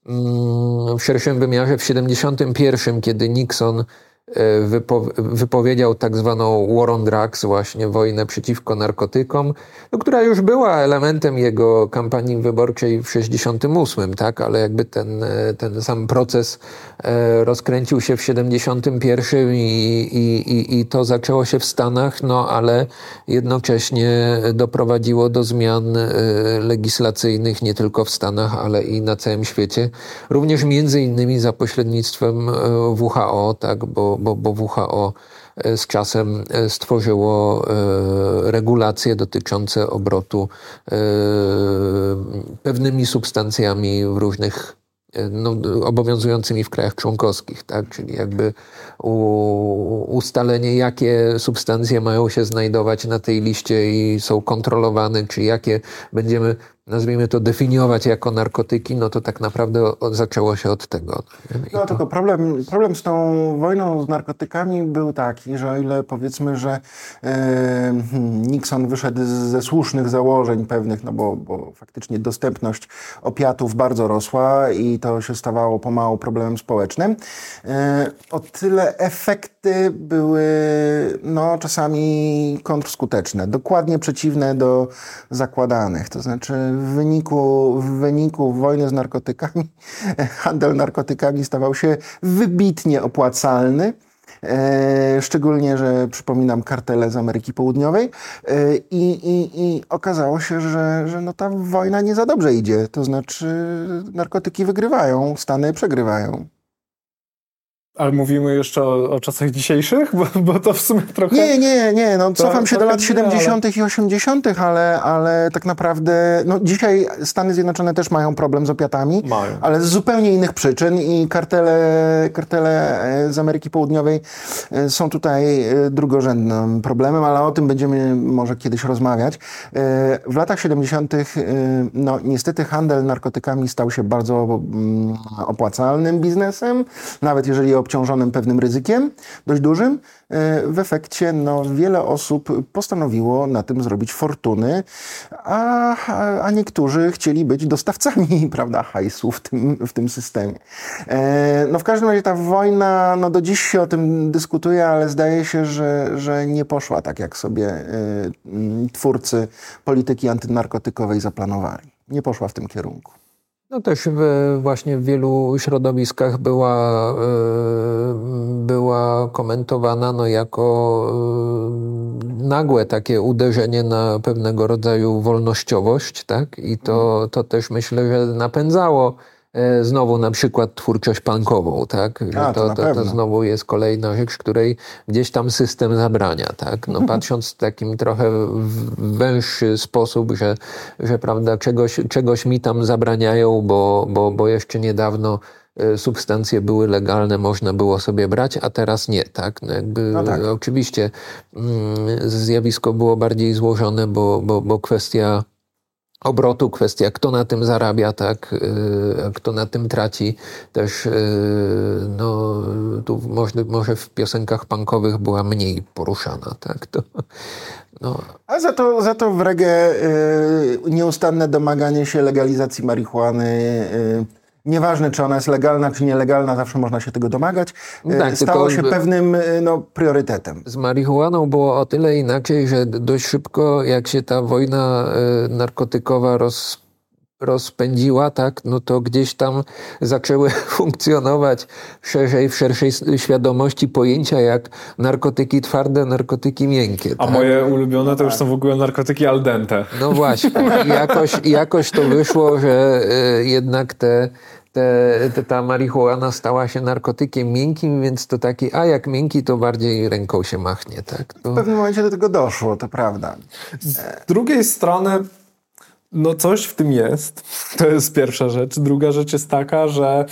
w szerszym wymiarze w siedemdziesiątym pierwszym, kiedy Nixon wypo, wypowiedział tak zwaną War on Drugs, właśnie wojnę przeciwko narkotykom, no, która już była elementem jego kampanii wyborczej w sześćdziesiątym ósmym, tak, ale jakby ten, ten sam proces rozkręcił się w siedemdziesiątym pierwszym i, i, i, i to zaczęło się w Stanach, no ale jednocześnie doprowadziło do zmian legislacyjnych nie tylko w Stanach, ale i na całym świecie. Również między innymi za pośrednictwem W H O, tak, bo Bo, bo W H O z czasem stworzyło regulacje dotyczące obrotu pewnymi substancjami w różnych, no, obowiązującymi w krajach członkowskich, tak? Czyli jakby u, ustalenie, jakie substancje mają się znajdować na tej liście i są kontrolowane, czy jakie będziemy, nazwijmy to, definiować jako narkotyki, no to tak naprawdę od, zaczęło się od tego.
No to... tylko problem, problem z tą wojną z narkotykami był taki, że o ile powiedzmy, że e, Nixon wyszedł ze słusznych założeń pewnych, no bo, bo faktycznie dostępność opiatów bardzo rosła i to się stawało pomału problemem społecznym, e, o tyle efekty były no, czasami kontrskuteczne, dokładnie przeciwne do zakładanych. To znaczy w wyniku, w wyniku wojny z narkotykami handel narkotykami stawał się wybitnie opłacalny. E, szczególnie, że przypominam kartele z Ameryki Południowej e, i, i, i okazało się, że, że no ta wojna nie za dobrze idzie. To znaczy narkotyki wygrywają, Stany przegrywają.
Ale mówimy jeszcze o, o czasach dzisiejszych? Bo, bo to w sumie trochę...
Nie, nie, nie. No, cofam
to,
się do lat siedemdziesiątych ale... i osiemdziesiątych, ale, ale tak naprawdę no, dzisiaj Stany Zjednoczone też mają problem z opiatami,
mają.
Ale z zupełnie innych przyczyn i kartele, kartele z Ameryki Południowej są tutaj drugorzędnym problemem, ale o tym będziemy może kiedyś rozmawiać. W latach siedemdziesiątych no niestety handel narkotykami stał się bardzo opłacalnym biznesem, nawet jeżeli obciążonym pewnym ryzykiem, dość dużym. W efekcie no, wiele osób postanowiło na tym zrobić fortuny, a, a niektórzy chcieli być dostawcami, prawda, hajsu w tym, w tym systemie. No w każdym razie ta wojna, no do dziś się o tym dyskutuje, ale zdaje się, że, że nie poszła tak, jak sobie twórcy polityki antynarkotykowej zaplanowali. Nie poszła w tym kierunku.
No też w, właśnie w wielu środowiskach była, y, była komentowana no jako y, nagłe takie uderzenie na pewnego rodzaju wolnościowość, tak? I to, to też myślę, że napędzało y, znowu na przykład twórczość punkową, tak? Że
A, to,
to, to, to znowu jest kolejna rzecz, której gdzieś tam system zabrania, tak? No patrząc w takim trochę w węższy sposób, że, że prawda, czegoś, czegoś mi tam zabraniają, bo, bo, bo jeszcze niedawno substancje były legalne, można było sobie brać, a teraz nie, tak? No jakby
no tak.
Oczywiście mm, zjawisko było bardziej złożone, bo, bo, bo kwestia obrotu, kwestia kto na tym zarabia, tak, a kto na tym traci, też no, tu może, może w piosenkach punkowych była mniej poruszana, tak, to, no.
A za to, za to w reggae y, nieustanne domaganie się legalizacji marihuany, y, nieważne, czy ona jest legalna, czy nielegalna, zawsze można się tego domagać. Tak, stało się pewnym no, priorytetem.
Z marihuaną było o tyle inaczej, że dość szybko, jak się ta wojna y, narkotykowa roz, rozpędziła, tak, no to gdzieś tam zaczęły funkcjonować szerzej, w szerszej świadomości pojęcia jak narkotyki twarde, narkotyki miękkie.
A
tak?
moje ulubione to już są w ogóle narkotyki al dente.
No właśnie. I jakoś, jakoś to wyszło, że y, jednak te Te, te, ta marihuana stała się narkotykiem miękkim, więc to taki, a jak miękki, to bardziej ręką się machnie. Tak? To...
W pewnym momencie do tego doszło, to prawda.
Z drugiej strony, no coś w tym jest. To jest pierwsza rzecz. Druga rzecz jest taka, że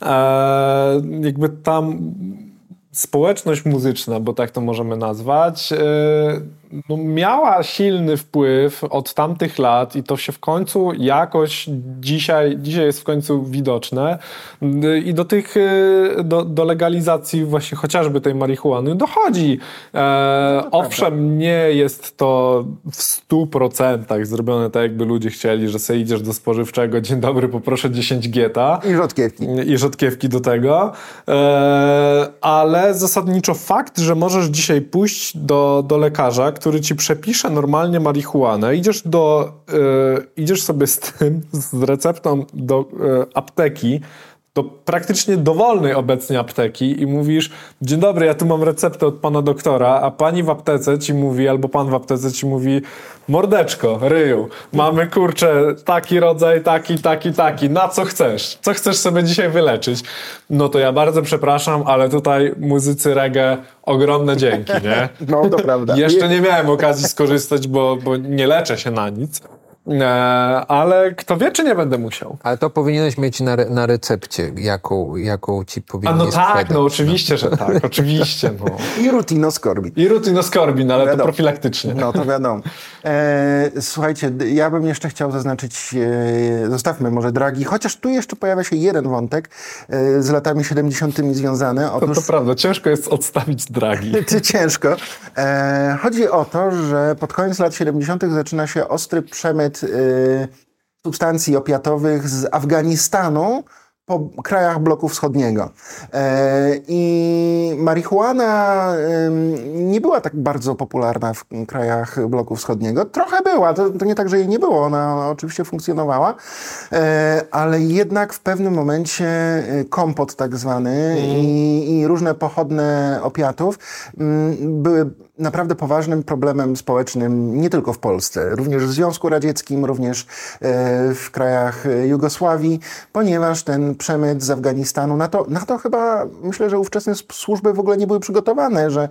e, jakby tam społeczność muzyczna, bo tak to możemy nazwać, e, no miała silny wpływ od tamtych lat i to się w końcu jakoś dzisiaj, dzisiaj jest w końcu widoczne i do tych, do, do legalizacji właśnie chociażby tej marihuany dochodzi. E, no owszem, nie jest to w stu procentach zrobione tak, jakby ludzie chcieli, że sobie idziesz do spożywczego, dzień dobry, poproszę dziesięć gieta.
I rzodkiewki.
I rzodkiewki do tego. E, ale zasadniczo fakt, że możesz dzisiaj pójść do, do lekarza, który ci przepisze normalnie marihuanę, idziesz do, y, idziesz sobie z tym, z receptą do y, apteki, do praktycznie dowolnej obecnie apteki i mówisz, dzień dobry, ja tu mam receptę od pana doktora, a pani w aptece ci mówi, albo pan w aptece ci mówi, mordeczko, ryju, mamy kurczę taki rodzaj, taki, taki, taki, na co chcesz? Co chcesz sobie dzisiaj wyleczyć? No to ja bardzo przepraszam, ale tutaj muzycy reggae ogromne dzięki, nie?
No to prawda.
Jeszcze nie miałem okazji skorzystać, bo, bo nie leczę się na nic. E, ale kto wie, czy nie będę musiał.
Ale to powinieneś mieć na, re, na recepcie, jaką, jaką ci powinni
A no tak,
sprzedać.
no oczywiście, że tak, oczywiście. No.
I rutinoskorbin.
I rutinoskorbin, ale
wiadomo.
To profilaktycznie.
No to wiadomo. E, słuchajcie, ja bym jeszcze chciał zaznaczyć, e, zostawmy może dragi, chociaż tu jeszcze pojawia się jeden wątek e, z latami siedemdziesiątymi związany.
Otóż... To, to prawda, ciężko jest odstawić dragi.
Ciężko. E, chodzi o to, że pod koniec lat siedemdziesiątych zaczyna się ostry przemyt y, substancji opiatowych z Afganistanu po krajach bloku wschodniego. E, I marihuana y, nie była tak bardzo popularna w krajach bloku wschodniego. Trochę była, to, to nie tak, że jej nie było, ona, ona oczywiście funkcjonowała, e, ale jednak w pewnym momencie kompot tak zwany mm. i, i różne pochodne opiatów y, były naprawdę poważnym problemem społecznym nie tylko w Polsce, również w Związku Radzieckim, również e, w krajach Jugosławii, ponieważ ten przemyt z Afganistanu, na to, na to chyba myślę, że ówczesne służby w ogóle nie były przygotowane, że,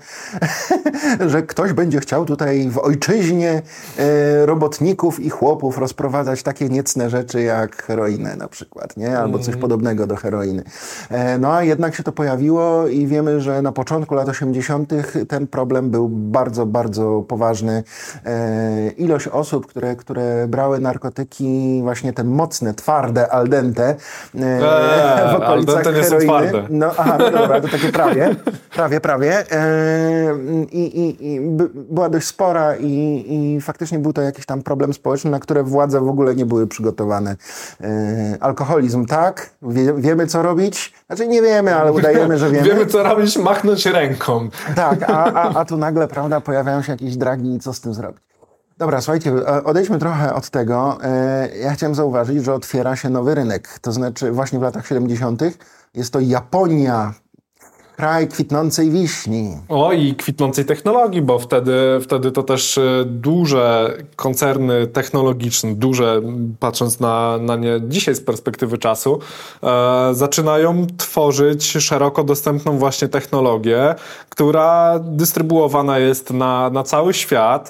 że ktoś będzie chciał tutaj w ojczyźnie e, robotników i chłopów rozprowadzać takie niecne rzeczy jak heroinę na przykład, nie? Albo coś podobnego do heroiny. E, no a jednak się to pojawiło i wiemy, że na początku lat osiemdziesiątych ten problem był bardzo, bardzo poważny. E, ilość osób, które, które brały narkotyki, właśnie te mocne, twarde, al dente, e, w okolicach heroiny. No, aha, no dobra, to takie prawie, prawie, prawie. E, i, i, i by, była dość spora i, i faktycznie był to jakiś tam problem społeczny, na które władze w ogóle nie były przygotowane. E, alkoholizm, tak, wie, wiemy co robić. Znaczy nie wiemy, ale udajemy, że wiemy.
Wiemy co robić, machnąć ręką.
Tak, a, a, a tu nagle, prawda, pojawiają się jakieś dragi i co z tym zrobić? Dobra, słuchajcie, odejdźmy trochę od tego. Ja chciałem zauważyć, że otwiera się nowy rynek. To znaczy właśnie w latach siedemdziesiątych jest to Japonia, kraj kwitnącej wiśni.
O, i kwitnącej technologii, bo wtedy, wtedy to też duże koncerny technologiczne, duże, patrząc na, na nie dzisiaj z perspektywy czasu, e, zaczynają tworzyć szeroko dostępną właśnie technologię, która dystrybuowana jest na, na cały świat.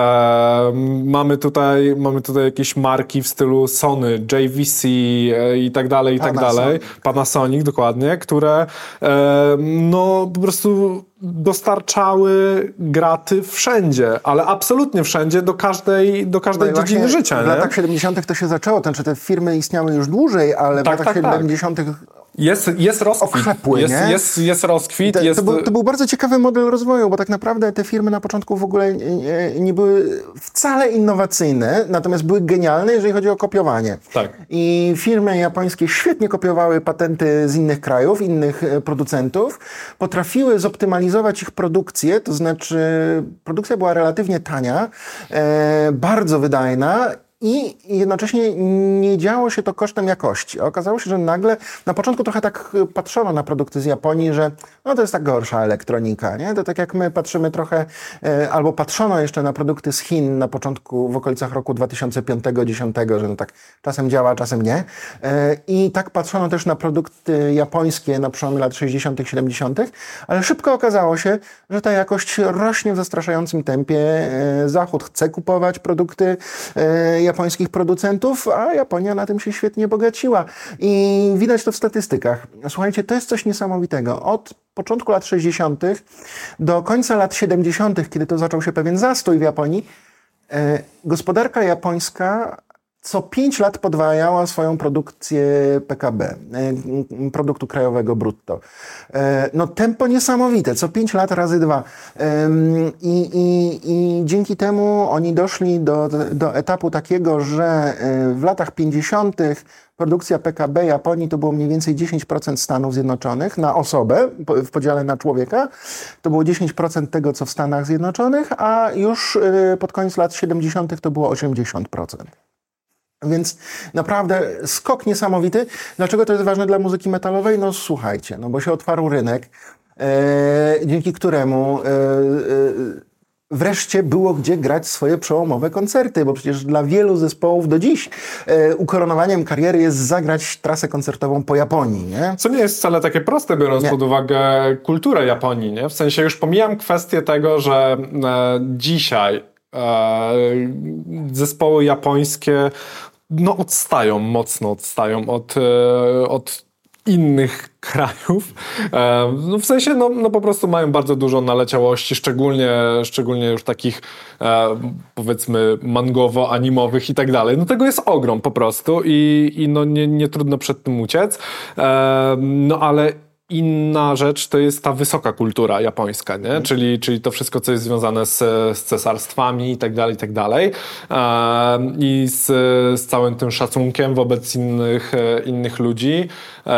E, mamy tutaj, mamy tutaj jakieś marki w stylu Sony, J V C e, i tak dalej, i tak dalej. Panasonic, dokładnie, które e, no po prostu dostarczały graty wszędzie, ale absolutnie wszędzie, do każdej, do każdej
no
dziedziny życia.
W
nie?
latach siedemdziesiątych to się zaczęło, to znaczy te firmy istniały już dłużej, ale
tak,
w latach
tak,
siedemdziesiątych
tak. Jest, jest rozkwit.
Okrzepły,
jest,
nie?
jest, jest rozkwit.
To,
jest...
to, był, to był bardzo ciekawy model rozwoju, bo tak naprawdę te firmy na początku w ogóle nie, nie były wcale innowacyjne, natomiast były genialne, jeżeli chodzi o kopiowanie.
Tak.
I firmy japońskie świetnie kopiowały patenty z innych krajów, innych producentów, potrafiły zoptymalizować ich produkcję, to znaczy produkcja była relatywnie tania, e, bardzo wydajna, i jednocześnie nie działo się to kosztem jakości. Okazało się, że nagle, na początku trochę tak patrzono na produkty z Japonii, że no to jest tak gorsza elektronika, nie? To tak jak my patrzymy trochę, e, albo patrzono jeszcze na produkty z Chin na początku, w okolicach roku dwa tysiące piątego do dwa tysiące dziesiątego, że no tak czasem działa, czasem nie. E, I tak patrzono też na produkty japońskie na przełomie lat sześćdziesiątych, siedemdziesiątych, ale szybko okazało się, że ta jakość rośnie w zastraszającym tempie. E, Zachód chce kupować produkty e, japońskich producentów, a Japonia na tym się świetnie bogaciła. I widać to w statystykach. Słuchajcie, to jest coś niesamowitego. Od początku lat sześćdziesiątych do końca lat siedemdziesiątych, kiedy to zaczął się pewien zastój w Japonii, e, gospodarka japońska co pięć lat podwajała swoją produkcję P K B, e, produktu krajowego brutto. E, no tempo niesamowite, co pięć lat razy dwa. E, i, i, I dzięki temu oni doszli do, do etapu takiego, że w latach pięćdziesiątych produkcja P K B Japonii to było mniej więcej dziesięć procent Stanów Zjednoczonych na osobę, w podziale na człowieka. To było dziesięć procent tego, co w Stanach Zjednoczonych, a już pod koniec lat siedemdziesiątych to było osiemdziesiąt procent. Więc naprawdę skok niesamowity. Dlaczego to jest ważne dla muzyki metalowej? No słuchajcie, no bo się otwarł rynek, e, dzięki któremu e, e, wreszcie było gdzie grać swoje przełomowe koncerty, bo przecież dla wielu zespołów do dziś e, ukoronowaniem kariery jest zagrać trasę koncertową po Japonii, nie?
Co nie jest wcale takie proste, biorąc nie. pod uwagę kulturę Japonii, nie? W sensie już pomijam kwestię tego, że e, dzisiaj e, zespoły japońskie no odstają, mocno odstają od, e, od innych krajów. E, no w sensie, no, no po prostu mają bardzo dużo naleciałości, szczególnie, szczególnie już takich e, powiedzmy mangowo-animowych i tak dalej. No tego jest ogrom po prostu i, i no nie, nie trudno przed tym uciec. E, no ale inna rzecz to jest ta wysoka kultura japońska, nie? Czyli, czyli to wszystko, co jest związane z, z cesarstwami i tak dalej, i tak dalej. E, I z, z całym tym szacunkiem wobec innych, e, innych ludzi.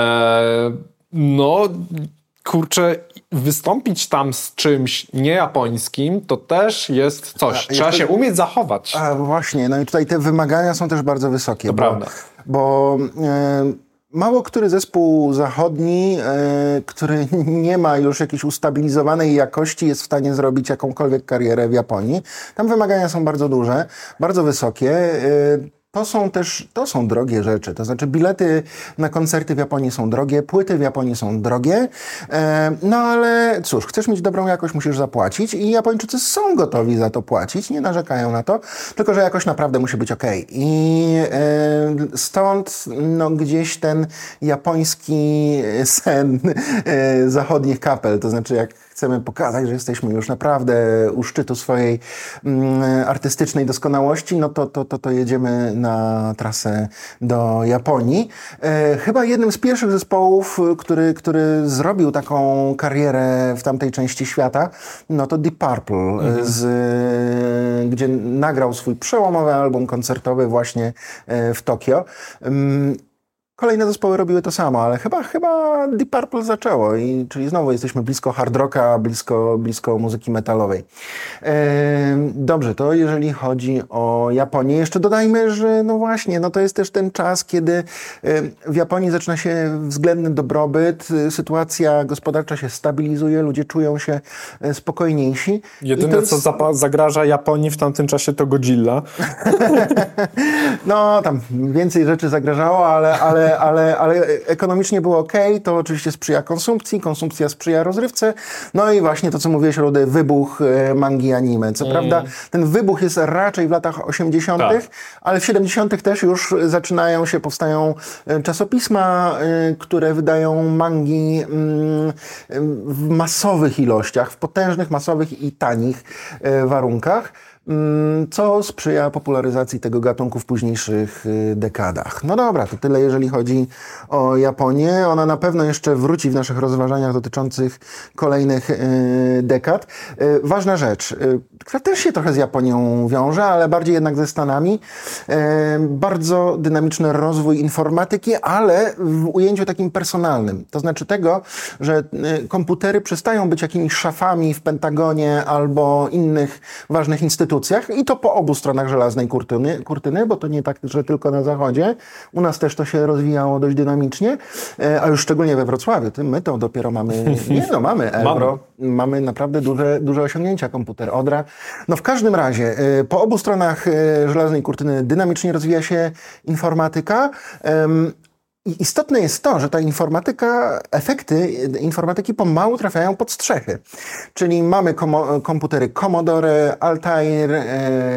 E, no, kurczę, wystąpić tam z czymś niejapońskim, to też jest coś.
A,
Trzeba
jeszcze...
się umieć zachować.
A właśnie, no i tutaj te wymagania są też bardzo wysokie.
To
bo,
prawda.
Bo... E... Mało który zespół zachodni, e, który nie ma już jakiejś ustabilizowanej jakości, jest w stanie zrobić jakąkolwiek karierę w Japonii. Tam wymagania są bardzo duże, bardzo wysokie. E, To są też, to są drogie rzeczy, to znaczy bilety na koncerty w Japonii są drogie, płyty w Japonii są drogie, e, no ale cóż, chcesz mieć dobrą jakość, musisz zapłacić i Japończycy są gotowi za to płacić, nie narzekają na to, tylko że jakość naprawdę musi być okej. I e, stąd no, gdzieś ten japoński sen e, zachodnich kapel, to znaczy jak chcemy pokazać, że jesteśmy już naprawdę u szczytu swojej mm, artystycznej doskonałości, no to, to, to, to jedziemy na trasę do Japonii. E, chyba jednym z pierwszych zespołów, który, który zrobił taką karierę w tamtej części świata, no to Deep Purple, mhm. z, gdzie nagrał swój przełomowy album koncertowy właśnie w Tokio. Um, kolejne zespoły robiły to samo, ale chyba, chyba Deep Purple zaczęło, i, czyli znowu jesteśmy blisko hard rocka, blisko, blisko muzyki metalowej. E, dobrze, to jeżeli chodzi o Japonię, jeszcze dodajmy, że no właśnie, no to jest też ten czas, kiedy e, w Japonii zaczyna się względny dobrobyt, sytuacja gospodarcza się stabilizuje, ludzie czują się spokojniejsi.
Jedyne, jest... co zapa- zagraża Japonii w tamtym czasie, to Godzilla.
No, tam więcej rzeczy zagrażało, ale, ale, ale, ale ekonomicznie było ok, to oczywiście sprzyja konsumpcji, konsumpcja sprzyja rozrywce, no i właśnie to, co mówiłeś, Rudy, wybuch mangi anime. Co mm. prawda ten wybuch jest raczej w latach osiemdziesiątych, tak. ale w siedemdziesiątych też już zaczynają się, powstają czasopisma, które wydają mangi w masowych ilościach, w potężnych, masowych i tanich warunkach, co sprzyja popularyzacji tego gatunku w późniejszych dekadach. No dobra, to tyle jeżeli chodzi o Japonię. Ona na pewno jeszcze wróci w naszych rozważaniach dotyczących kolejnych dekad. Ważna rzecz, która też się trochę z Japonią wiąże, ale bardziej jednak ze Stanami. Bardzo dynamiczny rozwój informatyki, ale w ujęciu takim personalnym. To znaczy tego, że komputery przestają być jakimiś szafami w Pentagonie albo innych ważnych instytucjach, i to po obu stronach żelaznej kurtyny, kurtyny, bo to nie tak, że tylko na zachodzie. U nas też to się rozwijało dość dynamicznie, a już szczególnie we Wrocławiu. My to dopiero mamy, nie no, mamy euro, mamy, mamy naprawdę duże, duże osiągnięcia, komputer Odra. No w każdym razie, po obu stronach żelaznej kurtyny dynamicznie rozwija się informatyka. I istotne jest to, że ta informatyka, efekty informatyki pomału trafiają pod strzechy. Czyli mamy komo- komputery Commodore, Altair, e,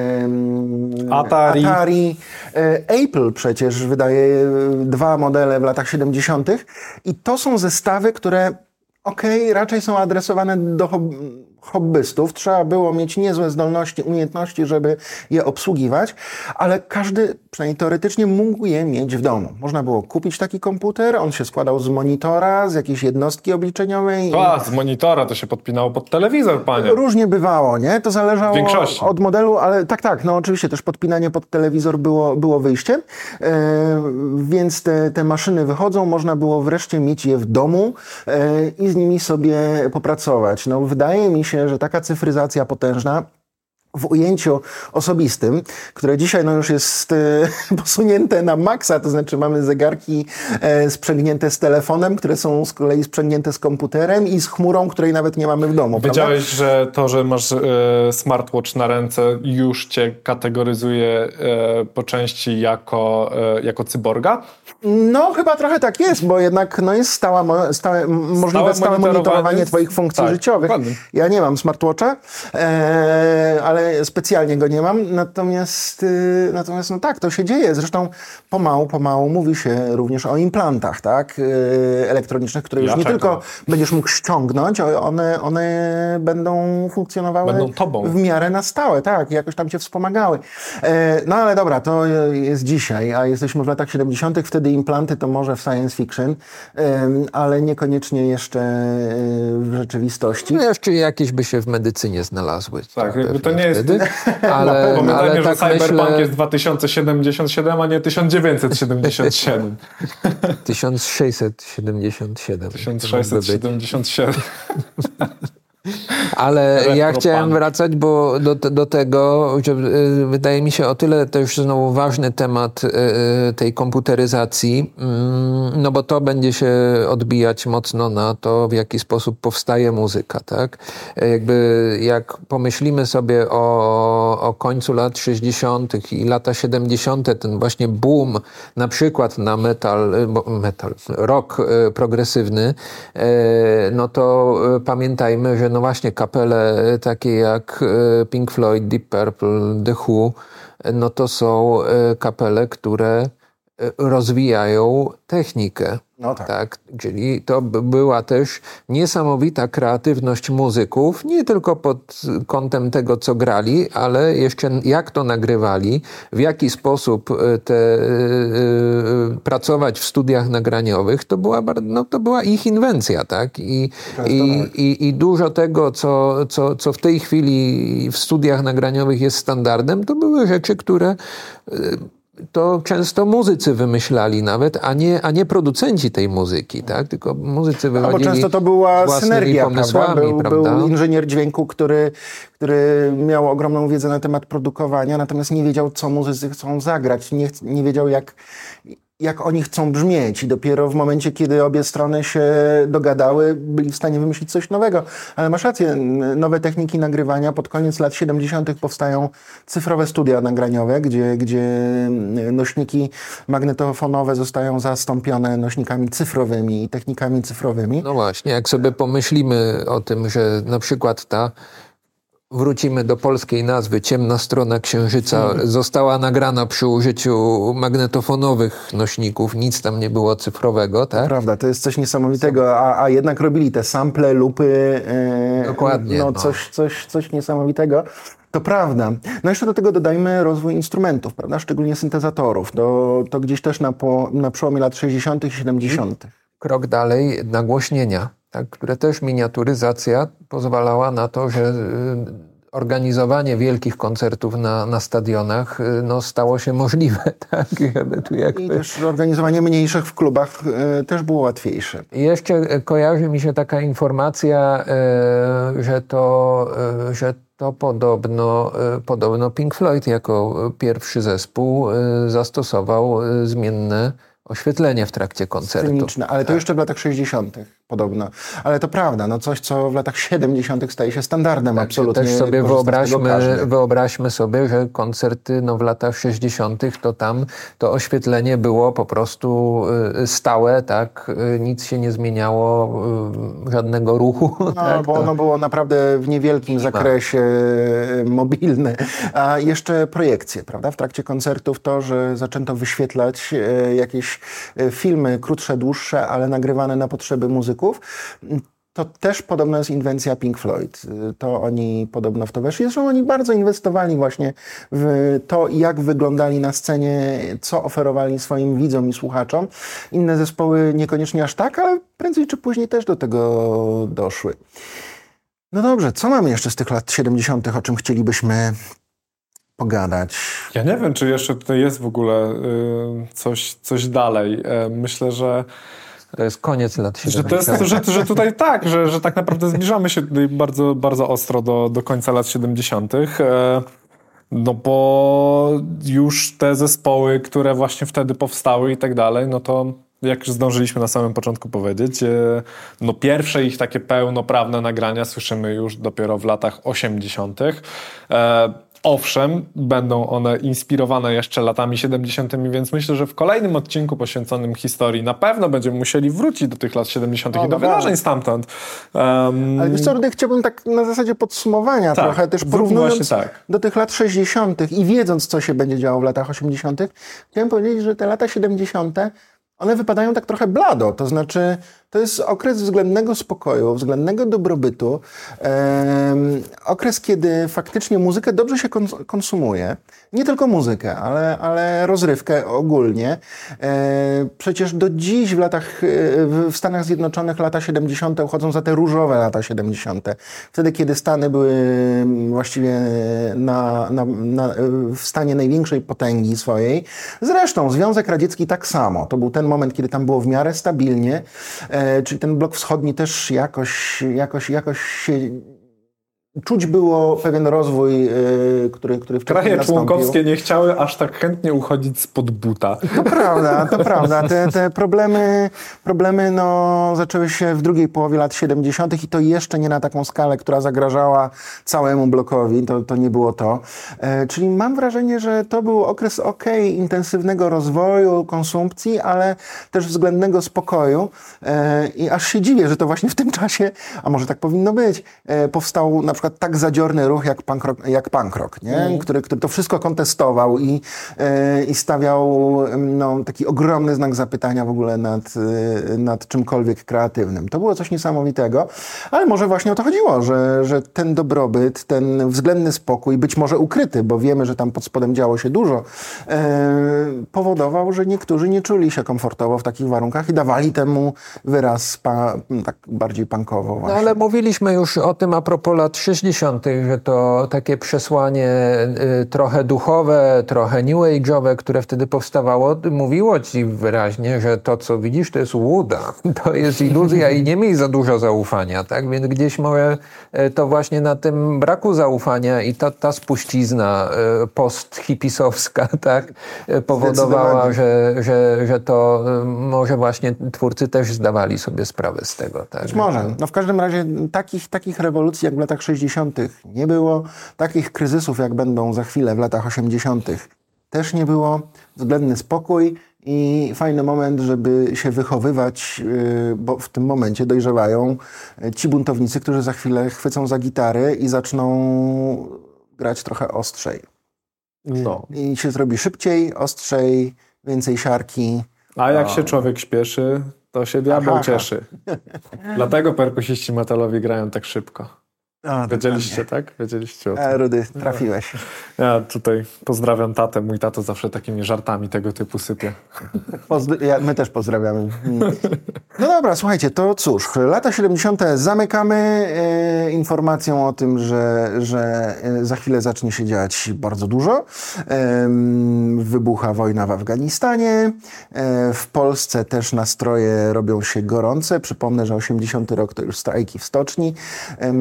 Atari.
Atari. E, Apple przecież wydaje dwa modele w latach siedemdziesiątych i to są zestawy, które okej, okay, raczej są adresowane do hob- hobbystów. Trzeba było mieć niezłe zdolności, umiejętności, żeby je obsługiwać, ale każdy, przynajmniej teoretycznie, mógł je mieć w domu. Można było kupić taki komputer, on się składał z monitora, z jakiejś jednostki obliczeniowej.
A, i... z monitora to się podpinało pod telewizor, panie.
Różnie bywało, nie? To zależało od modelu, ale tak, tak, no oczywiście też podpinanie pod telewizor było, było wyjściem, e, więc te, te maszyny wychodzą, można było wreszcie mieć je w domu e, i z nimi sobie popracować. No wydaje mi się, że taka cyfryzacja potężna w ujęciu osobistym, które dzisiaj no już jest e, posunięte na maksa, to znaczy mamy zegarki e, sprzęgnięte z telefonem, które są z kolei sprzęgnięte z komputerem i z chmurą, której nawet nie mamy w domu.
Wiedziałeś, prawda? Że to, że masz e, smartwatch na ręce, już cię kategoryzuje e, po części jako, e, jako cyborga?
No chyba trochę tak jest, bo jednak no, jest stała, mo- stałe, możliwe stałe, stałe monitorowanie twoich funkcji tak, życiowych. Dokładnie. Ja nie mam smartwatcha, e, ale specjalnie go nie mam, natomiast, y, natomiast no tak, to się dzieje. Zresztą pomału, pomału mówi się również o implantach, tak, y, elektronicznych, które już ja nie czekam. Tylko będziesz mógł ściągnąć, one, one będą funkcjonowały będą tobą. W miarę na stałe, tak, jakoś tam cię wspomagały. E, no ale dobra, to jest dzisiaj, a jesteśmy w latach siedemdziesiątych, wtedy implanty to może w science fiction, e, ale niekoniecznie jeszcze w rzeczywistości.
No jeszcze jakieś by się w medycynie znalazły.
Tak, jakby to nie jest...
Ale,
Pamiętajmy,
ale
że
tak
Cyberpunk
myślę...
jest dwa tysiące siedemdziesiąt siedem, a nie tysiąc dziewięćset siedemdziesiąt siedem.
tysiąc sześćset siedemdziesiąt siedem.
tysiąc sześćset siedemdziesiąt siedem.
Ale Retro ja chciałem punk. wracać bo do, do tego, że y, wydaje mi się o tyle też znowu ważny temat y, tej komputeryzacji, y, no bo to będzie się odbijać mocno na to, w jaki sposób powstaje muzyka, tak? Jakby jak pomyślimy sobie o, o końcu lat sześćdziesiątych i lata siedemdziesiąte, ten właśnie boom na przykład na metal, metal rock y, progresywny, y, no to y, pamiętajmy, że no właśnie kapele takie jak Pink Floyd, Deep Purple, The Who, no to są kapele, które rozwijają technikę.
No tak.
tak. Czyli to była też niesamowita kreatywność muzyków, nie tylko pod kątem tego, co grali, ale jeszcze jak to nagrywali, w jaki sposób te, yy, pracować w studiach nagraniowych, to była, no, to była ich inwencja, tak? I, i, i, i dużo tego, co, co, co w tej chwili w studiach nagraniowych jest standardem, to były rzeczy, które yy, to często muzycy wymyślali nawet, a nie, a nie producenci tej muzyki, tak? Tylko muzycy wychodzili.
No bo często to była synergia,
pomysłami,
prawda? Był,
prawda?
był inżynier dźwięku, który, który miał ogromną wiedzę na temat produkowania, natomiast nie wiedział, co muzycy chcą zagrać, nie, nie wiedział, jak, jak oni chcą brzmieć i dopiero w momencie, kiedy obie strony się dogadały, byli w stanie wymyślić coś nowego. Ale masz rację, nowe techniki nagrywania, pod koniec lat siedemdziesiątych powstają cyfrowe studia nagraniowe, gdzie, gdzie nośniki magnetofonowe zostają zastąpione nośnikami cyfrowymi i technikami cyfrowymi.
No właśnie, jak sobie pomyślimy o tym, że na przykład ta wrócimy do polskiej nazwy Ciemna strona księżyca, hmm. została nagrana przy użyciu magnetofonowych nośników, nic tam nie było cyfrowego, tak?
Prawda, to jest coś niesamowitego, a, a jednak robili te sample, lupy, e,
Dokładnie,
no,
no.
Coś, coś, coś niesamowitego. To prawda. No jeszcze do tego dodajmy rozwój instrumentów, prawda? Szczególnie syntezatorów. To, to gdzieś też na, po, na przełomie lat sześćdziesiątych i siedemdziesiątych.
Krok dalej, nagłośnienia, tak, które też miniaturyzacja pozwalała na to, że y, organizowanie wielkich koncertów na, na stadionach y, no, stało się możliwe. Tak? Tu jakby...
I też organizowanie mniejszych w klubach y, też było łatwiejsze.
I jeszcze kojarzy mi się taka informacja, y, że to, y, że to podobno, y, podobno Pink Floyd jako pierwszy zespół y, zastosował y, zmienne oświetlenie w trakcie koncertu.
Sceniczne, ale to tak. Jeszcze w latach sześćdziesiątych podobno. Ale to prawda, no coś, co w latach siedemdziesiątych staje się standardem tak, absolutnie.
Też sobie wyobraźmy, wyobraźmy sobie, że koncerty no, w latach sześćdziesiątych to tam to oświetlenie było po prostu y, stałe, tak? Y, nic się nie zmieniało, y, żadnego ruchu.
No,
tak?
bo
to...
ono było naprawdę w niewielkim zakresie mobilne. A jeszcze projekcje, prawda? W trakcie koncertów to, że zaczęto wyświetlać y, jakieś filmy krótsze, dłuższe, ale nagrywane na potrzeby muzyków. To też podobno jest inwencja Pink Floyd. To oni podobno w to weszli. Zresztą oni bardzo inwestowali właśnie w to, jak wyglądali na scenie, co oferowali swoim widzom i słuchaczom. Inne zespoły niekoniecznie aż tak, ale prędzej czy później też do tego doszły. No dobrze, co mamy jeszcze z tych lat siedemdziesiątych, o czym chcielibyśmy pogadać?
Ja nie wiem, czy jeszcze tutaj jest w ogóle y, coś, coś dalej. Y, myślę, że
to jest koniec lat
siedemdziesiątych. Że, to jest, że, że tutaj tak, że, że tak naprawdę zbliżamy się tutaj bardzo, bardzo ostro do, do końca lat siedemdziesiątych. No bo już te zespoły, które właśnie wtedy powstały i tak dalej, no to jak już zdążyliśmy na samym początku powiedzieć, no pierwsze ich takie pełnoprawne nagrania słyszymy już dopiero w latach osiemdziesiątych. Owszem, będą one inspirowane jeszcze latami siedemdziesiątymi, więc myślę, że w kolejnym odcinku poświęconym historii na pewno będziemy musieli wrócić do tych lat siedemdziesiątych i do wydarzeń stamtąd. Um...
Ale wiesz co, Rudy, chciałbym tak na zasadzie podsumowania tak, trochę też porównując tak. do tych lat sześćdziesiątych i wiedząc, co się będzie działo w latach osiemdziesiątych, chciałem powiedzieć, że te lata siedemdziesiąte one wypadają tak trochę blado, to znaczy to jest okres względnego spokoju, względnego dobrobytu, e, okres, kiedy faktycznie muzykę dobrze się konsumuje. Nie tylko muzykę, ale, ale rozrywkę ogólnie. E, przecież do dziś w latach, w Stanach Zjednoczonych lata siedemdziesiąte uchodzą za te różowe lata siedemdziesiąte. Wtedy, kiedy Stany były właściwie na, na, na, w stanie największej potęgi swojej. Zresztą Związek Radziecki tak samo. To był ten moment, kiedy tam było w miarę stabilnie. E, czyli ten blok wschodni też jakoś, jakoś, jakoś się... Czuć było pewien rozwój, yy, który, który wcześniej
Kraje
nastąpił.
członkowskie nie chciały aż tak chętnie uchodzić spod buta.
To prawda, to prawda. Te, te problemy, problemy no, zaczęły się w drugiej połowie lat siedemdziesiątych i to jeszcze nie na taką skalę, która zagrażała całemu blokowi. To, to nie było to. E, czyli mam wrażenie, że to był okres okej, okay, intensywnego rozwoju, konsumpcji, ale też względnego spokoju. E, I aż się dziwię, że to właśnie w tym czasie, a może tak powinno być, e, powstał na przykład tak zadziorny ruch jak punk rock, jak punk rock, nie? Mm. Który, który to wszystko kontestował i, yy, i stawiał no, taki ogromny znak zapytania w ogóle nad, yy, nad czymkolwiek kreatywnym. To było coś niesamowitego, ale może właśnie o to chodziło, że, że ten dobrobyt, ten względny spokój, być może ukryty, bo wiemy, że tam pod spodem działo się dużo, yy, powodował, że niektórzy nie czuli się komfortowo w takich warunkach i dawali temu wyraz pa, tak bardziej punkowo właśnie.
No ale mówiliśmy już o tym a propos lat sześćdziesiątych, że to takie przesłanie y, trochę duchowe, trochę new age'owe, które wtedy powstawało, mówiło ci wyraźnie, że to, co widzisz, to jest łuda, to jest iluzja i nie miej za dużo zaufania, tak? Więc gdzieś może y, to właśnie na tym braku zaufania i ta, ta spuścizna y, post-hipisowska, tak? Y, powodowała, że, że, że to y, może właśnie twórcy też zdawali sobie sprawę z tego, tak?
Być może. No w każdym razie takich, takich rewolucji jak w latach sześćdziesiątych nie było. Takich kryzysów jak będą za chwilę w latach osiemdziesiątych też nie było. Względny spokój i fajny moment, żeby się wychowywać, bo w tym momencie dojrzewają ci buntownicy, którzy za chwilę chwycą za gitary i zaczną grać trochę ostrzej.
No.
I się zrobi szybciej, ostrzej, więcej siarki.
A jak się człowiek śpieszy, to się diabeł
Aha.
cieszy. Dlatego perkusiści metalowi grają tak szybko.
O,
Wiedzieliście, tak? Wiedzieliście o tym.
E, Rudy, trafiłeś.
Ja tutaj pozdrawiam tatę. Mój tato zawsze takimi żartami tego typu sypie.
Pozdr- ja, my też pozdrawiamy. No dobra, słuchajcie, to cóż, lata siedemdziesiąte zamykamy e, informacją o tym, że, że e, za chwilę zacznie się dziać bardzo dużo. E, wybucha wojna w Afganistanie. E, w Polsce też nastroje robią się gorące. Przypomnę, że osiemdziesiąty rok to już strajki w stoczni. E,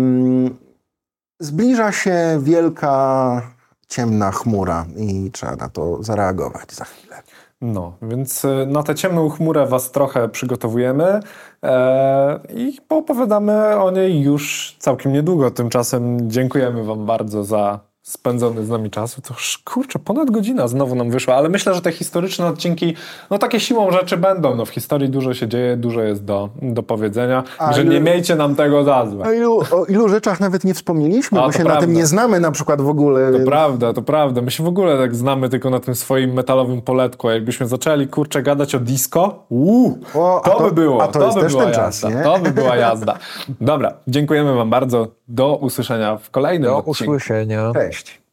zbliża się wielka ciemna chmura i trzeba na to zareagować za chwilę.
No, więc na tę ciemną chmurę was trochę przygotowujemy e, i poopowiadamy o niej już całkiem niedługo. Tymczasem dziękujemy wam bardzo za spędzony z nami czas. To już, kurczę, ponad godzina znowu nam wyszła, ale myślę, że te historyczne odcinki, no takie siłą rzeczy będą. No w historii dużo się dzieje, dużo jest do, do powiedzenia.
A
I że
ilu-
nie miejcie nam tego za złe.
O ilu, o ilu rzeczach nawet nie wspomnieliśmy,
A,
bo
to
się na
prawda.
tym nie znamy na przykład w ogóle.
To prawda, to prawda. My się w ogóle tak znamy tylko na tym swoim metalowym poletku. A jakbyśmy zaczęli, kurczę, gadać o disco, uuu,
O, a
to,
to-
by było.
a to
to
jest
by
też
była
ten czas,
jazda.
nie?
To by była jazda. Dobra, dziękujemy wam bardzo. Do usłyszenia w kolejnym
Do
odcinku.
usłyszenia.
Cześć.